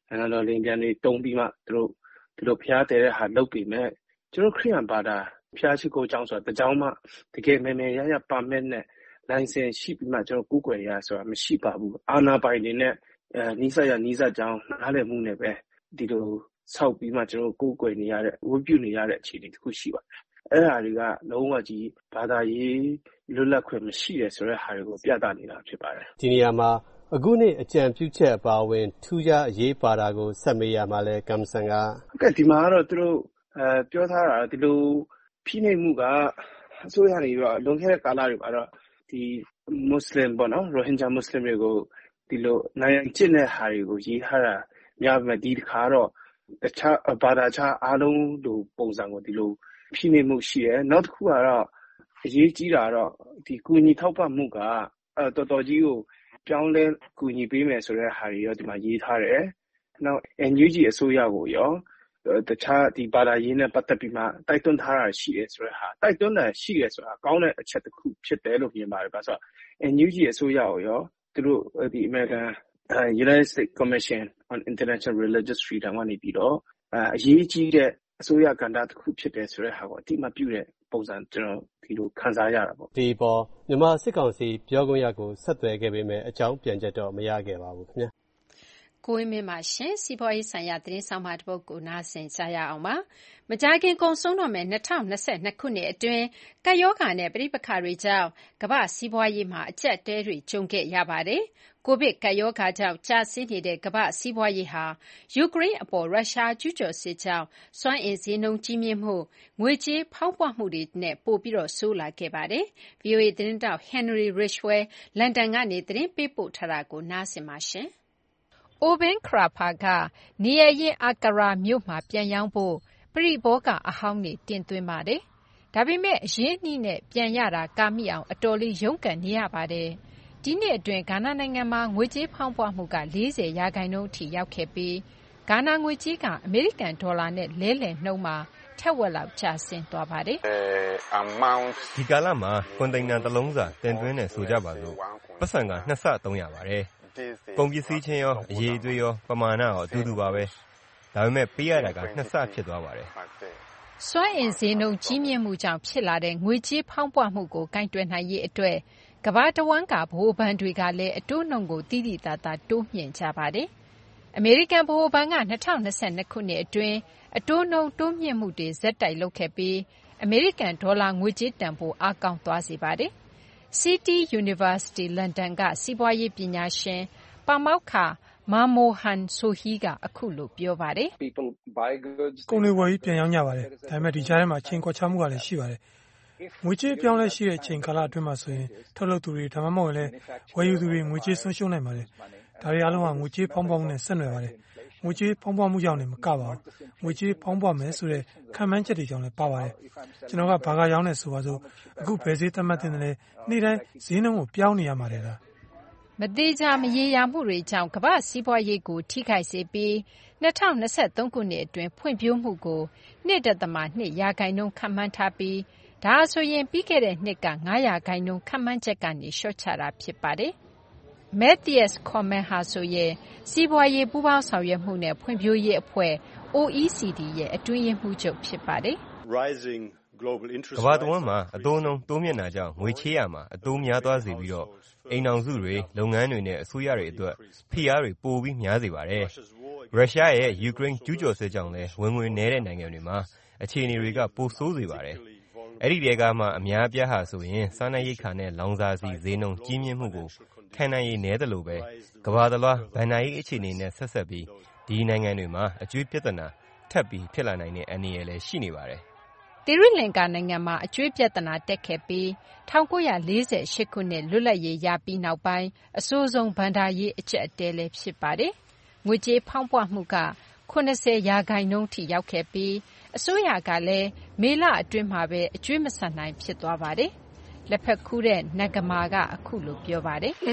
နိုင်ငံတော်လင်ပြန်တွေတုံးပြီးမှသူတို့ဒီလိုဖျားတဲ့ဟာလုပ်ပြီးမဲ့ကျွန်တော်ခရစ်ယာန်ဘာသာဖျားရှိခိုးကြောင်းဆိုတာတကြောင်မှတကယ်မယ်မယ်ရရပါမစ်နဲ့လိုင်စင်ရှိပြီးမှကျွန်တော်ကူးကွယ်ရဆိုတာမရှိပါဘူးအာနာပိုင်တွေနဲ့အဲနီးစပ်ရနီးစပ်ကြောင်းနားလည်မှုနဲ့ပဲဒီလိုဆောက်ပြီးမှကျွန်တော်ကူးကွယ်နေရတဲ့ဝတ်ပြုနေရတဲ့အခြေအနေတစ်ခုရှိပါတယ်အဲ့ဟာတွေကလုံးဝကြီးဘာသာရေးလွတ်လပ်ခွင့်မရှိရဆိုတဲ့ဟာတွေကိုပြသနေတာဖြစ်ပါတယ်ဒီနေရာမှာအခုနေ့အကြံပြုချက်အပါအဝင်ထူးခြားအရေးပါတာကိုဆက်မေးရမှာလဲကမ်ဆန်ကဟုတ်ကဲ့ဒီမှာကတော့သူတို့အဲပြောထားတာဒီလိုဖိနှိပ်မှုကအစိုးရနေပြီးတော့လွန်ခဲ့တဲ့ကာလတွေမှာတော့ဒီမွတ်စလင်ပေါ့နော်ရိုဟင်ဂျာမွတ်စလင်တွေကိုဒီလိုနိုင်ငံကျင့်တဲ့ဟာတွေကိုရေးထားတာများပေမဲ့ဒီတစ်ခါတော့တခြားဘာသာခြားအားလုံးလိုပုံစံကိုဒီလိုဖိနှိပ်မှုရှိတယ်နောက်တစ်ခုကတော့အရေးကြီးတာတော့ဒီကူညီထောက်ပံ့မှုကအဲတော်တော်ကြီးကိုပြောင်းလဲကူညီပေးမယ်ဆိုတဲ့ဟာတွေရောဒီမှာရေးထားတယ်နောက် အန် ယူ ဂျီ အစိုးရကိုရောတခြားဒီဘာသာရေးနဲ့ပတ်သက်ပြီးမှတိုက်တွန်းထားတာရှိတယ်ဆိုတဲ့ဟာတိုက်တွန်းတာရှိတယ်ဆိုတာကောင်းတဲ့အချက်တစ်ခုဖြစ်တယ်လို့မြင်ပါတယ်။ဘာလို့ဆိုတော့ အန် ယူ ဂျီ အစိုးရကိုရောသူတို့ဒီ American uh, United States Commission on International Religious Freedom ကနေပြီးတော့အရေးကြီးတဲ့အစိုးရကဏ္ဍတစ်ခုဖြစ်တယ်ဆိုတဲ့ဟာကိုအတိအမှပြုတဲ့ပုံစံကျွန်တော်ဒီလိုခန်းစားရတာပေါ့ဒီပေါ်မြန်မာစစ်ကောင်စီပြောခွင့်ရကိုဆက်သွယ်ခဲ့ပေမဲ့အကြောင်းပြန်ချက်တော့မရခဲ့ပါဘူးခင်ဗျာကိုဝင်းမင်းပါရှင်စီးပွားရေးဆိုင်ရာသတင်းဆောင်မတစ်ပုဒ်ကိုနားဆင်ကြရအောင်ပါမကြာခင်ကုန်ဆုံးတော့မယ်၂၀၂၂ခုနှစ်အတွင်းကပ်ရောဂါနဲ့ပဋိပက္ခတွေကြောင့်ကမ္ဘာစီးပွားရေးမှာအကျပ်တဲတွေကြုံခဲ့ရပါတယ်ကိုဗစ်ကပ်ရောဂါကြောင့်ကျဆင်းနေတဲ့ကမ္ဘာစီးပွားရေးဟာယူကရိန်းအပေါ်ရုရှားကျူးကျော်စစ်ကြောင့်စွမ်းအင်ဈေးနှုန်းကြီးမြင့်မှုငွေကြေးဖောင်းပွမှုတွေနဲ့ပိုပြီးတော့ဆိုးလာခဲ့ပါတယ်။ ဗွီအိုအေသတင်းတောက် Henry Ridgwell လန်ဒန်ကနေသတင်းပေးပို့ထားတာကိုနားဆင်ပါရှင်။ Oben Krafa ကနေရရင်အာကာရာမြို့မှာပြန်ရောင်းဖို့ပရိဘောဂအဟောင်းတွေတင်သွင်းပါတယ်။ဒါပေမဲ့အရင်းအနှီးနဲ့ပြန်ရတာကာမိအောင်အတော်လေးရုန်းကန်နေရပါတယ်။ဒီနှစ်အတွင်းဂါနာနိုင်ငံမှာငွေကြေးဖောင်းပွမှုက၄၀ရာခိုင်နှုန်းအထိရောက်ခဲ့ပြီးဂါနာငွေကြေးကအမေရိကန်ဒေါ်လာနဲ့လဲလှယ်နှုန်းမှာထက်ဝက်လောက်ကျဆင်းသွားပါတယ်။ဒီကာလမှာကွန်တိန်နာတစ်လုံးစာတင်သွင်းတယ်ဆိုကြပါစို့ပတ်စံကနှစ်ဆသုံးရပါတယ်။ကုန်ပစ္စည်းချင်းရောအရေးအသွေးရောပမာဏရောအတူတူပါပဲ။ဒါပေမဲ့ပေးရတာကနှစ်ဆဖြစ်သွားပါတယ်။စွမ်းအင်ဈေးနှုန်းကြီးမြင့်မှုကြောင့်ဖြစ်လာတဲ့ငွေကြေးဖောင်းပွမှုကိုကိုင်တွယ်နိုင်ရေးအတွက်ကမ္ဘာတဝန်းကဗဟိုဘဏ်တွေကလည်းအတိုးနှုန်းကိုတိတိတသာတိုးမြှင့်ကြပါတယ်။အမေရိကန်ဗဟိုဘဏ်က၂၀၂၂ခုနှစ်အတွင်းအတိုးနှုန်းတိုးမြင့်မှုတွေဆက်တိုက်လုပ်ခဲ့ပြီးအမေရိကန်ဒေါ်လာငွေကြေးတန်ဖိုးအားကောင်းသွားစေပါတယ်။ City University London ကစီးပွားရေးပညာရှင်ပါမောက္ခManmohan Sohi ကအခုလိုပြောပါတယ်။ကုန်တွေဝယ်ပြီးပြန်ရောင်းကြပါတယ်။ဒါပေမဲ့ဒီကြားထဲမှာအချိန်ကွာခြားမှုကလည်းရှိပါတယ်။ငွေကြေးပြောင်းလဲရှိတဲ့အချိန်ကာလအတွင်းမှာဆိုရင်ထုတ်လုပ်သူတွေဒါမှမဟုတ်လည်းဝယ်ယူသူတွေငွေကြေးဆုံးရှုံးနိုင်ပါတယ်။ဒါတွေအားလုံးကငွေကြေးဖောင်းပွမှုနဲ့ဆက်နွယ်ပါတယ်။ငွေကြေးဖောင်းပွမှုကြောင့်လည်းမကပါဘူး။ငွေကြေးဖောင်းပွမယ်ဆိုတဲ့ခံမှန်းချက်တွေကြောင့်လည်းပါပါတယ်။ကျွန်တော်ကဘာကရောင်းနေဆိုပါစို့အခုဘယ်ဈေးသတ်မှတ်တင်တယ်လဲနေ့တိုင်းဈေးနှုန်းကိုပြောင်းနေရမှာလေလားမသေးချာမရေရာမှုတွေကြောင့်ကမ္ဘာစီးပွားရေးကိုထိခိုက်စေပြီး၂၀၂၃ခုနှစ်အတွင်းဖွံ့ဖြိုးမှုကို၂.၂ရာခိုင်နှုန်းခန့်မှန်းထားပြီးဒါဆိုရင်ပြီးခဲ့တဲ့နှစ်က၅ရာခိုင်နှုန်းခန့်မှန်းချက်ကနေလျှော့ချတာဖြစ်ပါတယ်။ Matthias Cormann ဟာဆိုရင်စီးပွားရေးပူးပေါင်းဆောင်ရွက်မှုနဲ့ဖွံ့ဖြိုးရေးအဖွဲ့ အို အီး စီ ဒီ ရဲ့အတွင်းရေးမှူးချုပ်ဖြစ်ပါတယ်။ကမ္ဘာတဝန်းမှာအတိုးနှုန်းတိုးမြင့်တာကြောင့်ငွေချေးရမှာအတိုးများသွားစေပြီးတော့အိမ်ထောင်စုတွေလုပ်ငန်းတွေနဲ့အစိုးရတွေအတွက်ဖိအားတွေပိုပြီးများစေပါတယ်။ရုရှားရဲ့ယူကရိန်းကျူးကျော်စစ်ကြောင့်လည်းဝင်ငွေနည်းတဲ့နိုင်ငံတွေမှာအခြေအနေတွေကပိုဆိုးစေပါတယ်။အဲ့ဒီတဲကမှအများပြားဟာဆိုရင်စားနပ်ရိက္ခာနဲ့လောင်စာဆီဈေးနှုန်းကြီးမြင့်မှုကိုခံနိုင်ရည်နည်းတယ်လို့ပဲကမ္ဘာတလွှားဗန်နာရေးအခြေအနေနဲ့ဆက်ဆက်ပြီးဒီနိုင်ငံတွေမှာအကျွေးပြဿနာထပ်ပြီးဖြစ်လာနိုင်တဲ့အန္တရာယ်လည်းရှိနေပါတယ်။သီရိလင်္ကာနိုင်ငံမှာအကျွေးပြဿနာတက်ခဲ့ပြီး၁၉၄၈ခုနှစ်လွတ်လပ်ရေးရပြီးနောက်ပိုင်းအဆိုးဆုံးဘဏ္ဍာရေးအကျပ်အတည်းလည်းဖြစ်ပါတယ်။ငွေကြေးဖောင်းပွမှုက၇၀ရာခိုင်နှုန်းထိရောက်ခဲ့ပြီးအစိုးရကလည်းမေလအတွင်းမှာပဲအကျွေးမဆပ်နိုင်ဖြစ်သွားပါတယ်။လက်ဖက်ခူးတဲ့နဂမာကအခုလိုပြောပါတယ်။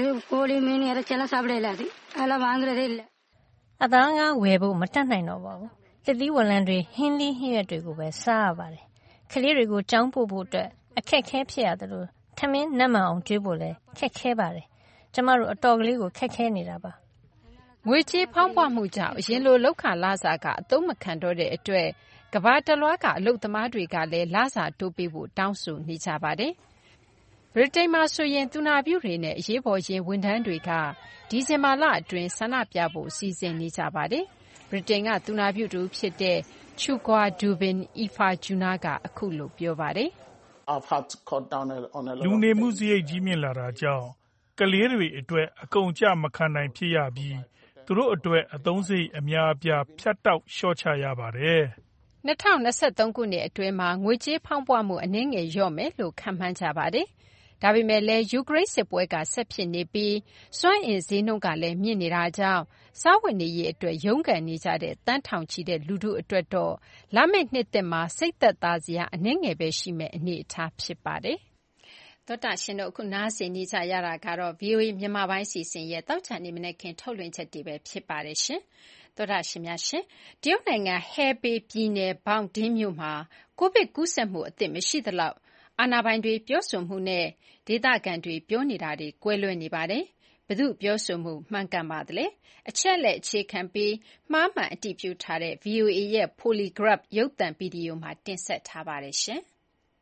အသားငါးဝယ်ဖို့မတတ်နိုင်တော့ပါဘူး။သစ်သီးဝလံတွေဟင်းသီးဟင်းရွက်တွေကိုပဲစားရပါတယ်။ကလေးတွေကိုကျောင်းပို့ဖို့အတွက်အခက်ခဲဖြစ်ရတယ်လို့ထမင်းနတ်မှန်အောင်ကျွေးဖို့လည်းခက်ခဲပါတယ်။ကျမတို့အတော်ကလေးကိုခက်ခဲနေတာပါငွေကြေးဖောင်းပွမှုကြောင့်အရင်လိုလောက်ခလစာကအသုံးမခံတော့တဲ့အတွက်ကမ္ဘာတလွှားကအလုပ်သမားတွေကလည်းလစာတိုးပေးဖို့တောင်းဆိုနေကြပါတယ်ဗြိတိန်မှာဆိုရင်သူနာပြုတွေနဲ့အရေးပေါ်ရင်ဝန်ထမ်းတွေကဒီဇင်ဘာလအတွင်းဆန္ဒပြဖို့စီစဉ်နေကြပါတယ်ဗြိတိန်ကသူနာပြုတူဖြစ်တဲ့ချူကွာဒူဘင်အီဖာဂျူနာကအခုလိုပြောပါတယ်လူနေမှုစရိတ်ကြီးမြင့်လာတာကြောင့်ကလေးတွေအတွက်အကုန်ကြမခံနိုင်ဖြစ်ရပြီးသူတို့အတွက်အသုံးစရိတ်အများအပြားဖြတ်တောက်လျှော့ချရပါတယ်၂၀၂၃ခုနှစ်အတွင်းမှာငွေကြေးဖောင်းပွမှုအနည်းငယ်လျော့မယ်လို့ခန့်မှန်းကြပါတယ်ဒါပေမဲ့လည်းယူကရိန်းစစ်ပွဲကဆက်ဖြစ်နေပြီးစွမ်းအင်ဈေးနှုန်းကလည်းမြင့်နေတာကြောင့်စားဝတ်နေရေးအတွက်ရုန်းကန်နေကြတဲ့တန်းထောင်ချီတဲ့လူထုအတွက်တော့လာမယ့်နှစ်သစ်မှာစိတ်သက်သာစရာအနည်းငယ်ပဲရှိမဲ့အနေအထားဖြစ်ပါတယ်။သောတာရှင်တို့အခုနားဆင်နေကြရတာကတော့ ဗွီအိုအေ မြန်မာပိုင်းစီစဉ်ရဲ့တောက်ချန်နေမနေ့ခင်ထုတ်လွှင့်ချက်တွေပဲဖြစ်ပါတယ်ရှင်။သောတာရှင်များရှင်တရုတ်နိုင်ငံဟဲပေပြည်နယ်ဘောင်ဒင်းမြို့မှာကိုဗစ်ကူးစက်မှုအသစ်မရှိသလောက်အာဏာပိုင်တွေပြောဆိုမှုနဲ့ဒေသခံတွေပြောနေတာတွေကွဲလွဲနေပါတယ်။ဘယ်သူပြောဆိုမှုမှန်ကန်ပါသလဲ။အချက်လက်အခြေခံပြီးမှားမှန်အတည်ပြုထားတဲ့ ဗွီအိုအေရဲ့ Polygraph ရုပ်သံဗီဒီယိုမှာတင်ဆက်ထားပါတယ်ရှင်။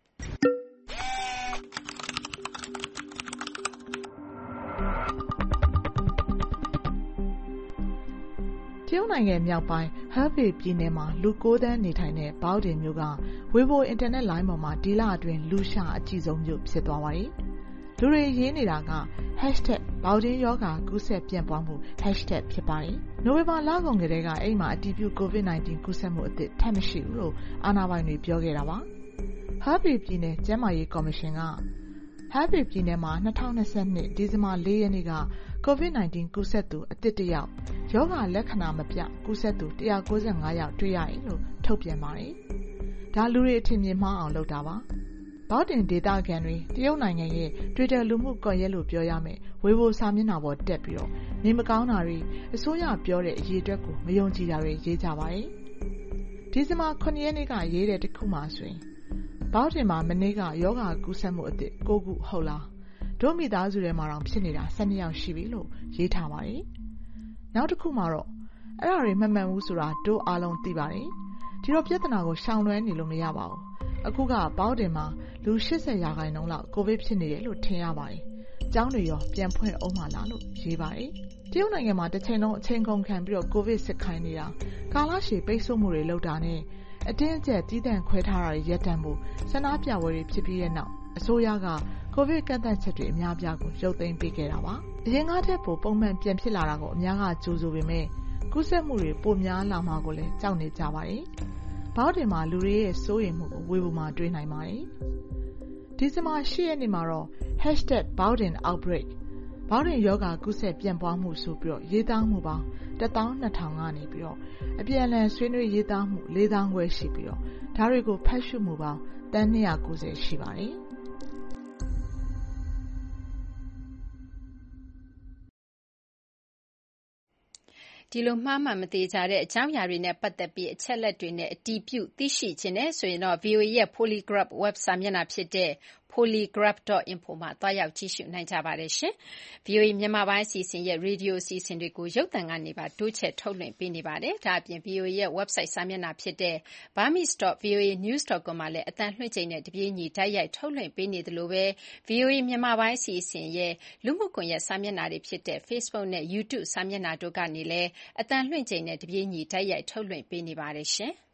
တရုတ်နိုင်ငံမြောက်ပိုင်းဟဲပေပြည်နယ်မှာလူ၉သန်းနေထိုင်တဲ့ဘောက်ဒင်မြို့ကဝေဘိုအင်တာနက်လိုင်းပေါ်မှာဒီလအတွင်းလူရှာအကြီးဆုံးမြို့ဖြစ်သွားပါတယ်။လူတွေရေးနေတာက hashtag ဘောက်ဒင်ယောဂါကူးစက်ပြန့်ပွားမှု hashtag ဖြစ်ပါတယ်။နိုဝင်ဘာလကုန်ကတည်းကအဲ့မှာအတည်ပြု ကိုဗစ်-19 ကူးစက်မှုအသစ်ထပ်မရှိဘူးလို့အာဏာပိုင်တွေပြောခဲ့တာပါ။ဟဲပေပြည်နယ်ကျန်းမာရေးကော်မရှင်ကဟဲပေပြည်နယ်မှာ၂၀၂၂ဒီဇင်ဘာ၄ရက်နေ့ကကိုဗစ်-19 ကူးစက်သူအသစ်တစ်ယောက်ယောဂလက္ခဏာမပြကူးစက်သူ၁၉၅ယောက်တွေ့ရတယ်လို့ထုတ်ပြန်ပါတယ်။ဒါလူတွေအထင်မြင်မှားအောင်လုပ်တာပါ။ဘောက်တင်ဒေတာကန်တွေတရုတ်နိုင်ငံရဲ့ Twitter လူမှုကွန်ရက်လို့ပြောရမယ်ဝေဘိုစာမျက်နှာပေါ်တက်ပြီးတော့နေမကောင်းတာတွေအစိုးရပြောတဲ့အရေးအတွက်ကိုမယုံကြည်တာတွေရေးကြပါတယ်။ဒီဇင်ဘာခုနှစ်ရက်နေ့ကရေးတဲ့တစ်ခုမှဆိုရင်ဘောက်တင်မှာမနေ့ကယောဂကူးစက်မှုအသစ်၉ခုဟုတ်လားတို့မိသားစုထဲမှာတော့ဖြစ်နေတာ၁၂ယောက်ရှိပြီလို့ရေးထားပါတယ်။နောက်တစ်ခုမှာတော့အဲ့ဒါတွေမမှန်ဘူးဆိုတာတို့အားလုံးသိပါတယ်။ဒီတော့ပြဿနာကိုရှောင်လွှဲနေလို့မရပါဘူး။အခုကဘောက်တင်မှာလူ၈၀ရာခိုင်နှုန်းလောက်ကိုဗစ်ဖြစ်နေတယ်လို့ထင်ရပါတယ်။ကျောင်းတွေရောပြန်ဖွင့်အောင်မှလားလို့ရေးပါတယ်။တရုတ်နိုင်ငံမှာတစ်ချိန်လုံးအချိန်ကုန်ခံပြီးတော့ကိုဗစ်စစ်ခိုင်းနေတာကာလရှည်ပိတ်ဆို့မှုတွေလုပ်တာနဲ့အတင်းအကျပ်တည်တံ့ခွဲထားတာတွေရပ်တန့်မှုဆန္ဒပြပွဲတွေဖြစ်ပြီးတဲ့နောက်အစိုးရကကိုဗစ်ကန့်သတ်ချက်တွေအများပြားကိုရုပ်သိမ်းပေးခဲ့တာပါ။အရင်ကတည်းကပုံမှန်ပြန်ဖြစ်လာတာကိုအများကကြိုဆိုပေမဲ့ကူးစက်မှုတွေပိုများလာမှာကိုလည်းကြောက်နေကြပါတယ်။ဘောက်တင်မှာလူတွေရဲ့စိုးရိမ်မှုကိုဝေဘူးမှာတွေ့နိုင်ပါတယ်။ဒီဇင်ဘာ၈ရက်နေ့မှာတော့ hashtag ဘောက်တင် outbreak ဘောက်တင်ယောဂါကူးစက်ပြန့်ပွားမှုဆိုပြီးတော့ရေးသားမှုပေါင်း၁၂၀၀၀ကနေပြီးတော့အပြန်အလှန်ဆွေးနွေးရေးသားမှု၄သောင်းခွဲရှိပြီးတော့ဒါတွေကိုဖတ်ရှုမှုပေါင်းတန်း၂၉၀ရှိပါတယ်။ဒီလိုမှားမှန်မသေးကြတဲ့အကြောင်းအရာတွေနဲ့ပတ်သက်ပြီးအချက်လက်တွေနဲ့အတည်ပြုသိရှိခြင်းနဲ့ဆိုရင်တော့ ဗွီအိုအေ ရဲ့ Polygraph web စာမျက်နှာဖြစ်တဲ့ polygraph dot info မှာတွားရောက်ကြည့်ရှုနိုင်ကြပါတယ်ရှင်။ ဗွီအိုအေမြန်မာပိုင်းအစီအစဉ်ရဲ့ရေဒီယိုအစီအစဉ်တွေကိုရုပ်သံကနေပါတိုးချဲ့ထုတ်လွှင့်ပေးနေပါတယ်။ဒါအပြင် ဗွီအိုအေ ရဲ့ website စာမျက်နှာဖြစ်တဲ့ burmese dot v o a news dot com မှာလည်းအသံလွှင့်ချိန်နဲ့တပြေးညီတိုက်ရိုက်ထုတ်လွှင့်ပေးနေသလိုပဲ ဗွီအိုအေမြန်မာပိုင်းအစီအစဉ်ရဲ့လူမှုကွန်ရက်စာမျက်နှာတွေဖြစ်တဲ့ Facebook နဲ့ YouTube စာမျက်နှာတို့ကနေလည်းအသံလွှင့်ချိန်နဲ့တပြေးညီတိုက်ရိုက်ထုတ်လွှင့်ပေးနေပါတယ်ရှင်။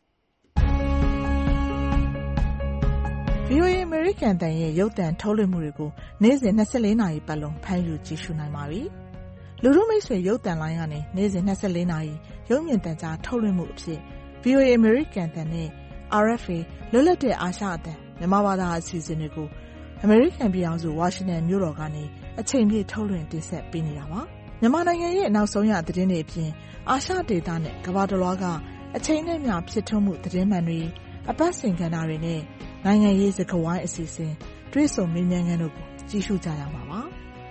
ဗွီအိုအေ American တန်ရဲ့ရုပ်သံထုတ်လွှင့်မှုတွေကိုနေ့စဉ်၂၄နာရီပတ်လုံးဖမ်းယူကြည့်ရှုနိုင်ပါပြီ။လူထုမိတ်ဆွေရုပ်သံလိုင်းကနေနေ့စဉ်၂၄နာရီရုပ်မြင်သံကြားထုတ်လွှင့်မှုအဖြစ် ဗွီအိုအေ American တန်နဲ့ R F A လွတ်လပ်တဲ့အာရှအသံမြန်မာဘာသာအစီအစဉ်တွေကို American ပြည်ထောင်စု Washington မြို့တော်ကနေအချိန်ပြည့်ထုတ်လွှင့်တင်ဆက်ပေးနေတာပါ။မြန်မာနိုင်ငံရဲ့နောက်ဆုံးရသတင်းတွေအပြင်အာရှဒေသနဲ့ကမ္ဘာတစ်လွှားကအချိန်နဲ့မျှဖြစ်ထွန်းမှုသတင်းမှန်တွေအပတ်စဉ်ကဏ္ဍတွေနဲ့နိုင်ငံရေးစကားဝိုင်းအစီအစဉ်တွေးဆုံမေးမြန်းခန်းတို့ကိုကြည့်ရှုကြရမှာပါ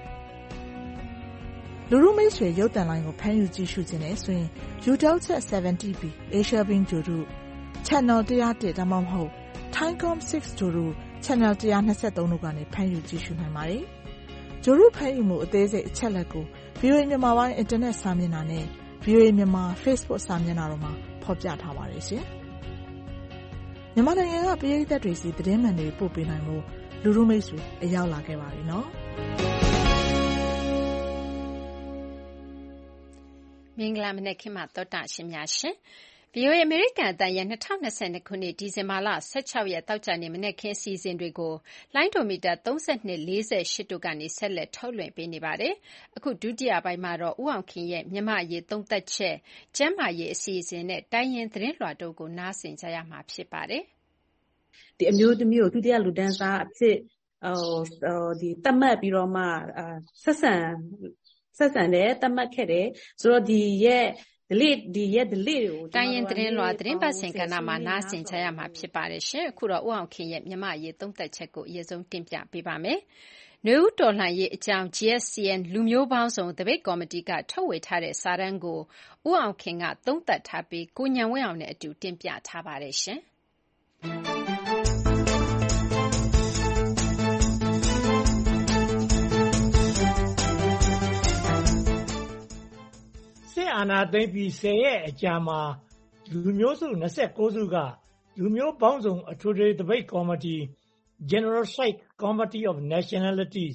လူလူမိတ်ဆွေရုပ်သံလိုင်းကိုဖမ်းယူကြည့်ရှုခြင်းနဲ့ဆိုရင် YouTube seventy p Asia Bing ဂျိုတို့ Channel one oh oneဒါမှမဟုတ် Thaicom six ဂျိုတို့ Channel one twenty-threeတို့ကနေဖမ်းယူကြည့်ရှုနိုင်ပါတယ်ဂျိုတို့ဖမ်းယူမှုအသေးစိတ်အချက်လက်ကို ဗွီအိုအေ မြန်မာပိုင်းအင်တာနက်စာမျက်နှာနဲ့ဗွီအိုအေ မြန်မာ Facebook စာမျက်နှာတို့မှာဖော်ပြထားပါတယ်ရှင်။မြန်မာနိုင်ငံကပရိသတ်တွေစီသတင်းမှန်တွေပို့ပေးနိုင်မှုလူလူမိတ်ဆွေအရောက်လာခဲ့ပါပြီနော်။မင်္ဂလာမနက်ခင်းမှာသောတာရှင်များရှင်။ ဗွီအိုအေ အမေရိကန်အသံရဲ့၂၀၂၂ ခုနှစ်ဒီဇင်ဘာလ၁၆ရက်သောကြာနေ့မနက်ခင်းအစီအစဉ်တွေကိုလိုင်းဒိုမီတာသုံး၂ ၄၈တို့ကနေဆက်လက်ထုတ်လွှင့်ပေးနေပါတယ်။အခုဒုတိယပိုင်းမှာတော့ဦးအောင်ခင်ရဲ့မြန်မာ့အရေးသုံးသပ်ချက်၊ကျန်းမာရေးအစီအစဉ်နဲ့တိုင်းရင်းသတင်းလွှာတို့ကိုနားဆင်ကြရမှာဖြစ်ပါတယ်။ဒီအမျိုးသမီးကိုဒုတိယလူတန်းစားအဖြစ်ဒီသတ်မှတ်ပြီးတော့မှဆက်ဆံဆက်ဆံတယ်သတ်မှတ်ခဲ့တယ်ဆိုတော့ဒီရဲ့delete ဒီရဲ့ delete ကိုတိုင်းရင်သတင်းလွှာသတင်းပတ်စဉ်ကဏ္ဍမှာနားဆင်ကြရမှာဖြစ်ပါတယ်ရှင်အခုတော့ဦးအောင်ခင်ရဲ့မြန်မာအရေးသုံးသပ်ချက်ကိုအရင်ဆုံးတင်ပြပေးပါမယ်။နွေဦးတော်လှန်ရေးအကြောင်း G S C N လူမျိုးပေါင်းစုံတပိတ်ကော်မတီကထုတ်ဝေထားတဲ့စာတမ်းကိုဦးအောင်ခင်ကသုံးသပ်ထားပြီးကိုညံဝင်းအောင်နဲ့အတူတင်ပြထားပါတယ်ရှင်။စစ်အာဏာသိမ်းပြီးဆယ်ရက်အကြာမှာလူမျိုးစု၂၉စုကလူမျိုးပေါင်းစုံအထွေထွေသပိတ်ကော်မတီ Genocide Committee of Nationalities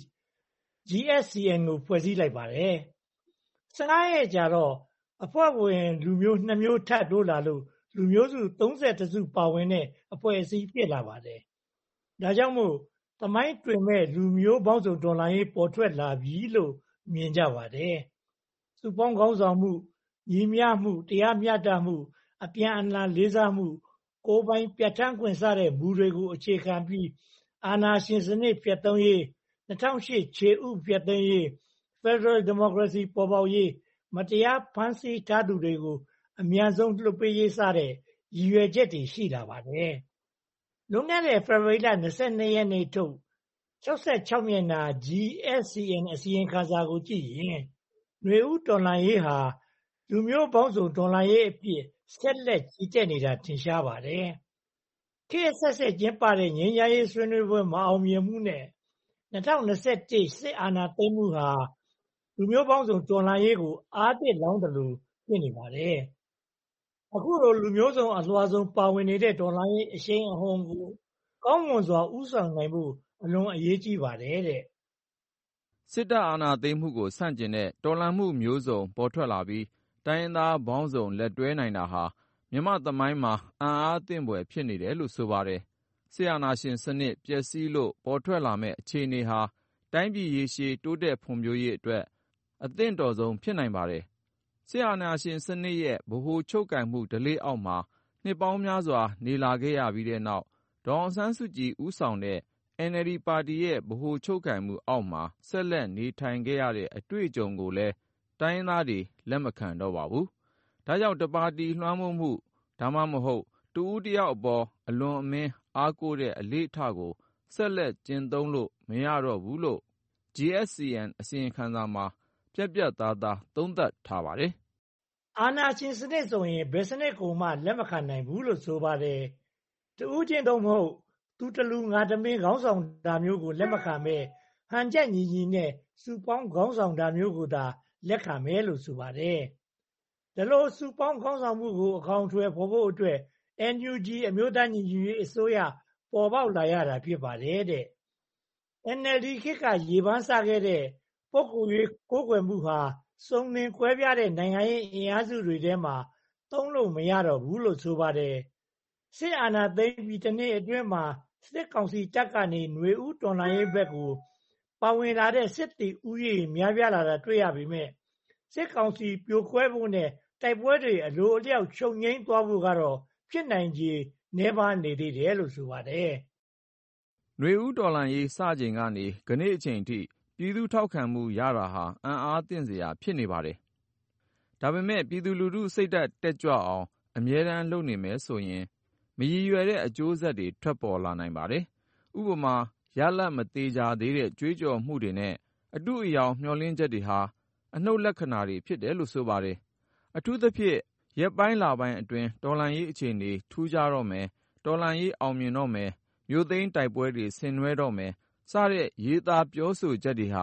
G S C N ကိုဖွဲ့စည်းလိုက်ပါတယ်။၁၅ရက်ကြာတော့အဖွဲ့ဝင်လူမျိုး၂မျိုးထပ်တိုးလာလို့လူမျိုးစု၃၁စုပါဝင်တဲ့အဖွဲ့အစည်းဖြစ်လာပါတယ်။ဒါကြောင့်မို့သမိုင်းတွင်မဲ့လူမျိုးပေါင်းစုံတော်လှန်ရေးပေါ်ထွက်လာပြီလို့မြင်ကြပါတယ်။စုပေါင်းခေါင်းဆောင်မှုညီမျှမှုတရားမျှတမှုအပြန်အလှန်လေးစားမှုကိုယ်ပိုင်ပြဋ္ဌာန်းခွင့်စတဲ့မူတွေကိုအခြေခံပြီးအာဏာရှင်စနစ်ပြတ်သုံးရေး၂၀၀၈ခြေဥပြတ်သိမ်းရေး Federal Democracy ပေါ်ပေါက်ရေးမတရားဖမ်းဆီးထားသူတွေကိုအမြန်ဆုံးလွှတ်ပေးရေးစတဲ့ရည်ရွယ်ချက်တွေရှိလာပါတယ်။လွန်ခဲ့တဲ့ဖေဖော်ဝါရီလ၂၂ရက်နေ့ထုတ်၆၆မျက်နှာ G S C N အစီရင်ခံစာကိုကြည့်ရင်နွေဦးတော်လှန်ရေးဟာလူမျိုးပေါင်းစုံတော်လှန်ရေးအဖြစ်ဆက်လက်ကြီးတက်နေတာထင်ရှားပါတယ်။ခေတ်ဆက်ဆက်ကျင်းပတဲ့ငြိမ်းချမ်းရေးဆွေးနွေးပွဲမအောင်မြင်မှုနဲ့၂၀၂၁စစ်အာဏာသိမ်းမှုဟာလူမျိုးပေါင်းစုံတော်လှန်ရေးကိုအားသစ်လောင်းတယ်လို့ဖြစ်နေပါတယ်။အခုလိုလူမျိုးစုံအလွှာဆုံးပါဝင်နေတဲ့တော်လှန်ရေးအရှိန်အဟုန်ကိုကောင်းမွန်စွာဦးဆောင်နိုင်ဖို့အလွန်အရေးကြီးပါတယ်တဲ့။စစ်တပ်အာဏာသိမ်းမှုကိုဆန့်ကျင်တဲ့တော်လှန်မှုမျိုးစုံပေါ်ထွက်လာပြီးတိုင်းရင်းသားပေါင်းစုံလက်တွဲနိုင်တာဟာမြန်မာသမိုင်းမှာအံ့အားသင့်ဖွယ်ဖြစ်နေတယ်လို့ဆိုပါတယ်။စစ်အာဏာရှင်စနစ်ပျက်စီးလို့ပေါ်ထွက်လာမဲ့အခြေအနေဟာတိုင်းပြည်ရေရှည်တိုးတက်ဖွံ့ဖြိုးရေးအတွက်အသင့်တော်ဆုံးဖြစ်နိုင်ပါတယ်။စစ်အာဏာရှင်စနစ်ရဲ့ဗဟိုချုပ်ကိုင်မှုဓလေ့အောက်မှာနှစ်ပေါင်းများစွာနေလာခဲ့ရပြီးတဲ့နောက်ဒေါ်အောင်ဆန်းစုကြည်ဦးဆောင်တဲ့ N L D ပါတီရဲ့ဗဟိုချုပ်ကိုင်မှုအောက်မှာဆက်လက်နေထိုင်ခဲ့ရတဲ့အတွေ့အကြုံကိုလည်းတိုင်းရင်းသားတွေလက်မခံတော့ပါဘူး။ဒါကြောင့်တပါတီလွှမ်းမိုးမှုဒါမှမဟုတ်တဦးတယောက်အပေါ်အလွန်အမင်းအားကိုးတဲ့အလေ့အထကိုဆက်လက်ကျင့်သုံးလို့မရတော့ဘူးလို့ G S C N အစီရင်ခံစာမှာပြတ်ပြတ်သားသားသုံးသပ်ထားပါတယ်။အာဏာရှင်စနစ်ဆိုရင်ဘယ်စနစ်ကိုမှလက်မခံနိုင်ဘူးလို့ဆိုပါတယ်။တဦးချင်းတော့မဟုတ်သူတလူငါတမင်းခေါင်းဆောင်တာမျိုးကိုလက်မခံပဲဟန်ချက်ညီညီနဲ့စုပေါင်းခေါင်းဆောင်တာမျိုးကိုသာလက်ခံမယ်လို့ဆိုပါတယ်။ဒါလို့စုပေါင်းခေါင်းဆောင်မှုကိုအကောင်အထည်ဖော်ဖို့အတွက် N U G အမျိုးသားညီညွတ်ရေးအစိုးရပေါ်ပေါက်လာရတာဖြစ်ပါတယ်တဲ့။ N L D ခေတ်ကရေပန်းစားခဲ့တဲ့ပုဂ္ဂိုလ်ရေးကိုးကွယ်မှုဟာစုံလင်ကွဲပြားတဲ့နိုင်ငံရေးအင်အားစုတွေထဲမှာသုံးလို့မရတော့ဘူးလို့ဆိုပါတယ်။စစ်အာဏာသိမ်းပြီးတစ်နှစ်အတွင်းမှာစစ်ကောင်စီတပ်ကနေနွေဦးတော်လှန်ရေးဘက်ကိုပါဝင်လာတဲ့စစ်သည်ဥယျာဉ်များပြားလာတာတွေ့ရပေမဲ့စစ်ကောင်စီပြိုကွဲဖို့နဲ့တိုက်ပွဲတွေအလိုအလျောက်ချုပ်ငြိမ်းသွားဖို့ကတော့ဖြစ်နိုင်ခြေနည်းပါးနေသေးတယ်လို့ဆိုပါတယ်။နွေဦးတော်လှန်ရေးစချိန်ကနေကနေ့အချိန်ထိပြည်သူထောက်ခံမှုရတာဟာအံ့အားသင့်စရာဖြစ်နေပါတယ်။ဒါပေမဲ့ပြည်သူလူထုစိတ်ဓာတ်တက်ကြွအောင်အမြဲတမ်းလုပ်နေမယ်ဆိုရင်မရည်ရွယ်တဲ့အကျိုးဆက်တွေထွက်ပေါ်လာနိုင်ပါတယ်။ဥပမာရလဒ်မသေးကြသေးတဲ့ကြွေးကြော်မှုတွေနဲ့အတုအယောင်မျှော်လင့်ချက်တွေဟာအနှုတ်လက္ခဏာတွေဖြစ်တယ်လို့ဆိုပါတယ်။အထူးသဖြင့်ရက်ပိုင်းလပိုင်းအတွင်းတော်လှန်ရေးအခြေအနေထူးခြားတော့မယ်တော်လှန်ရေးအောင်မြင်တော့မယ်မြို့သိမ်းတိုက်ပွဲတွေဆင်နွှဲတော့မယ်စတဲ့ရေးသားပြောဆိုချက်တွေဟာ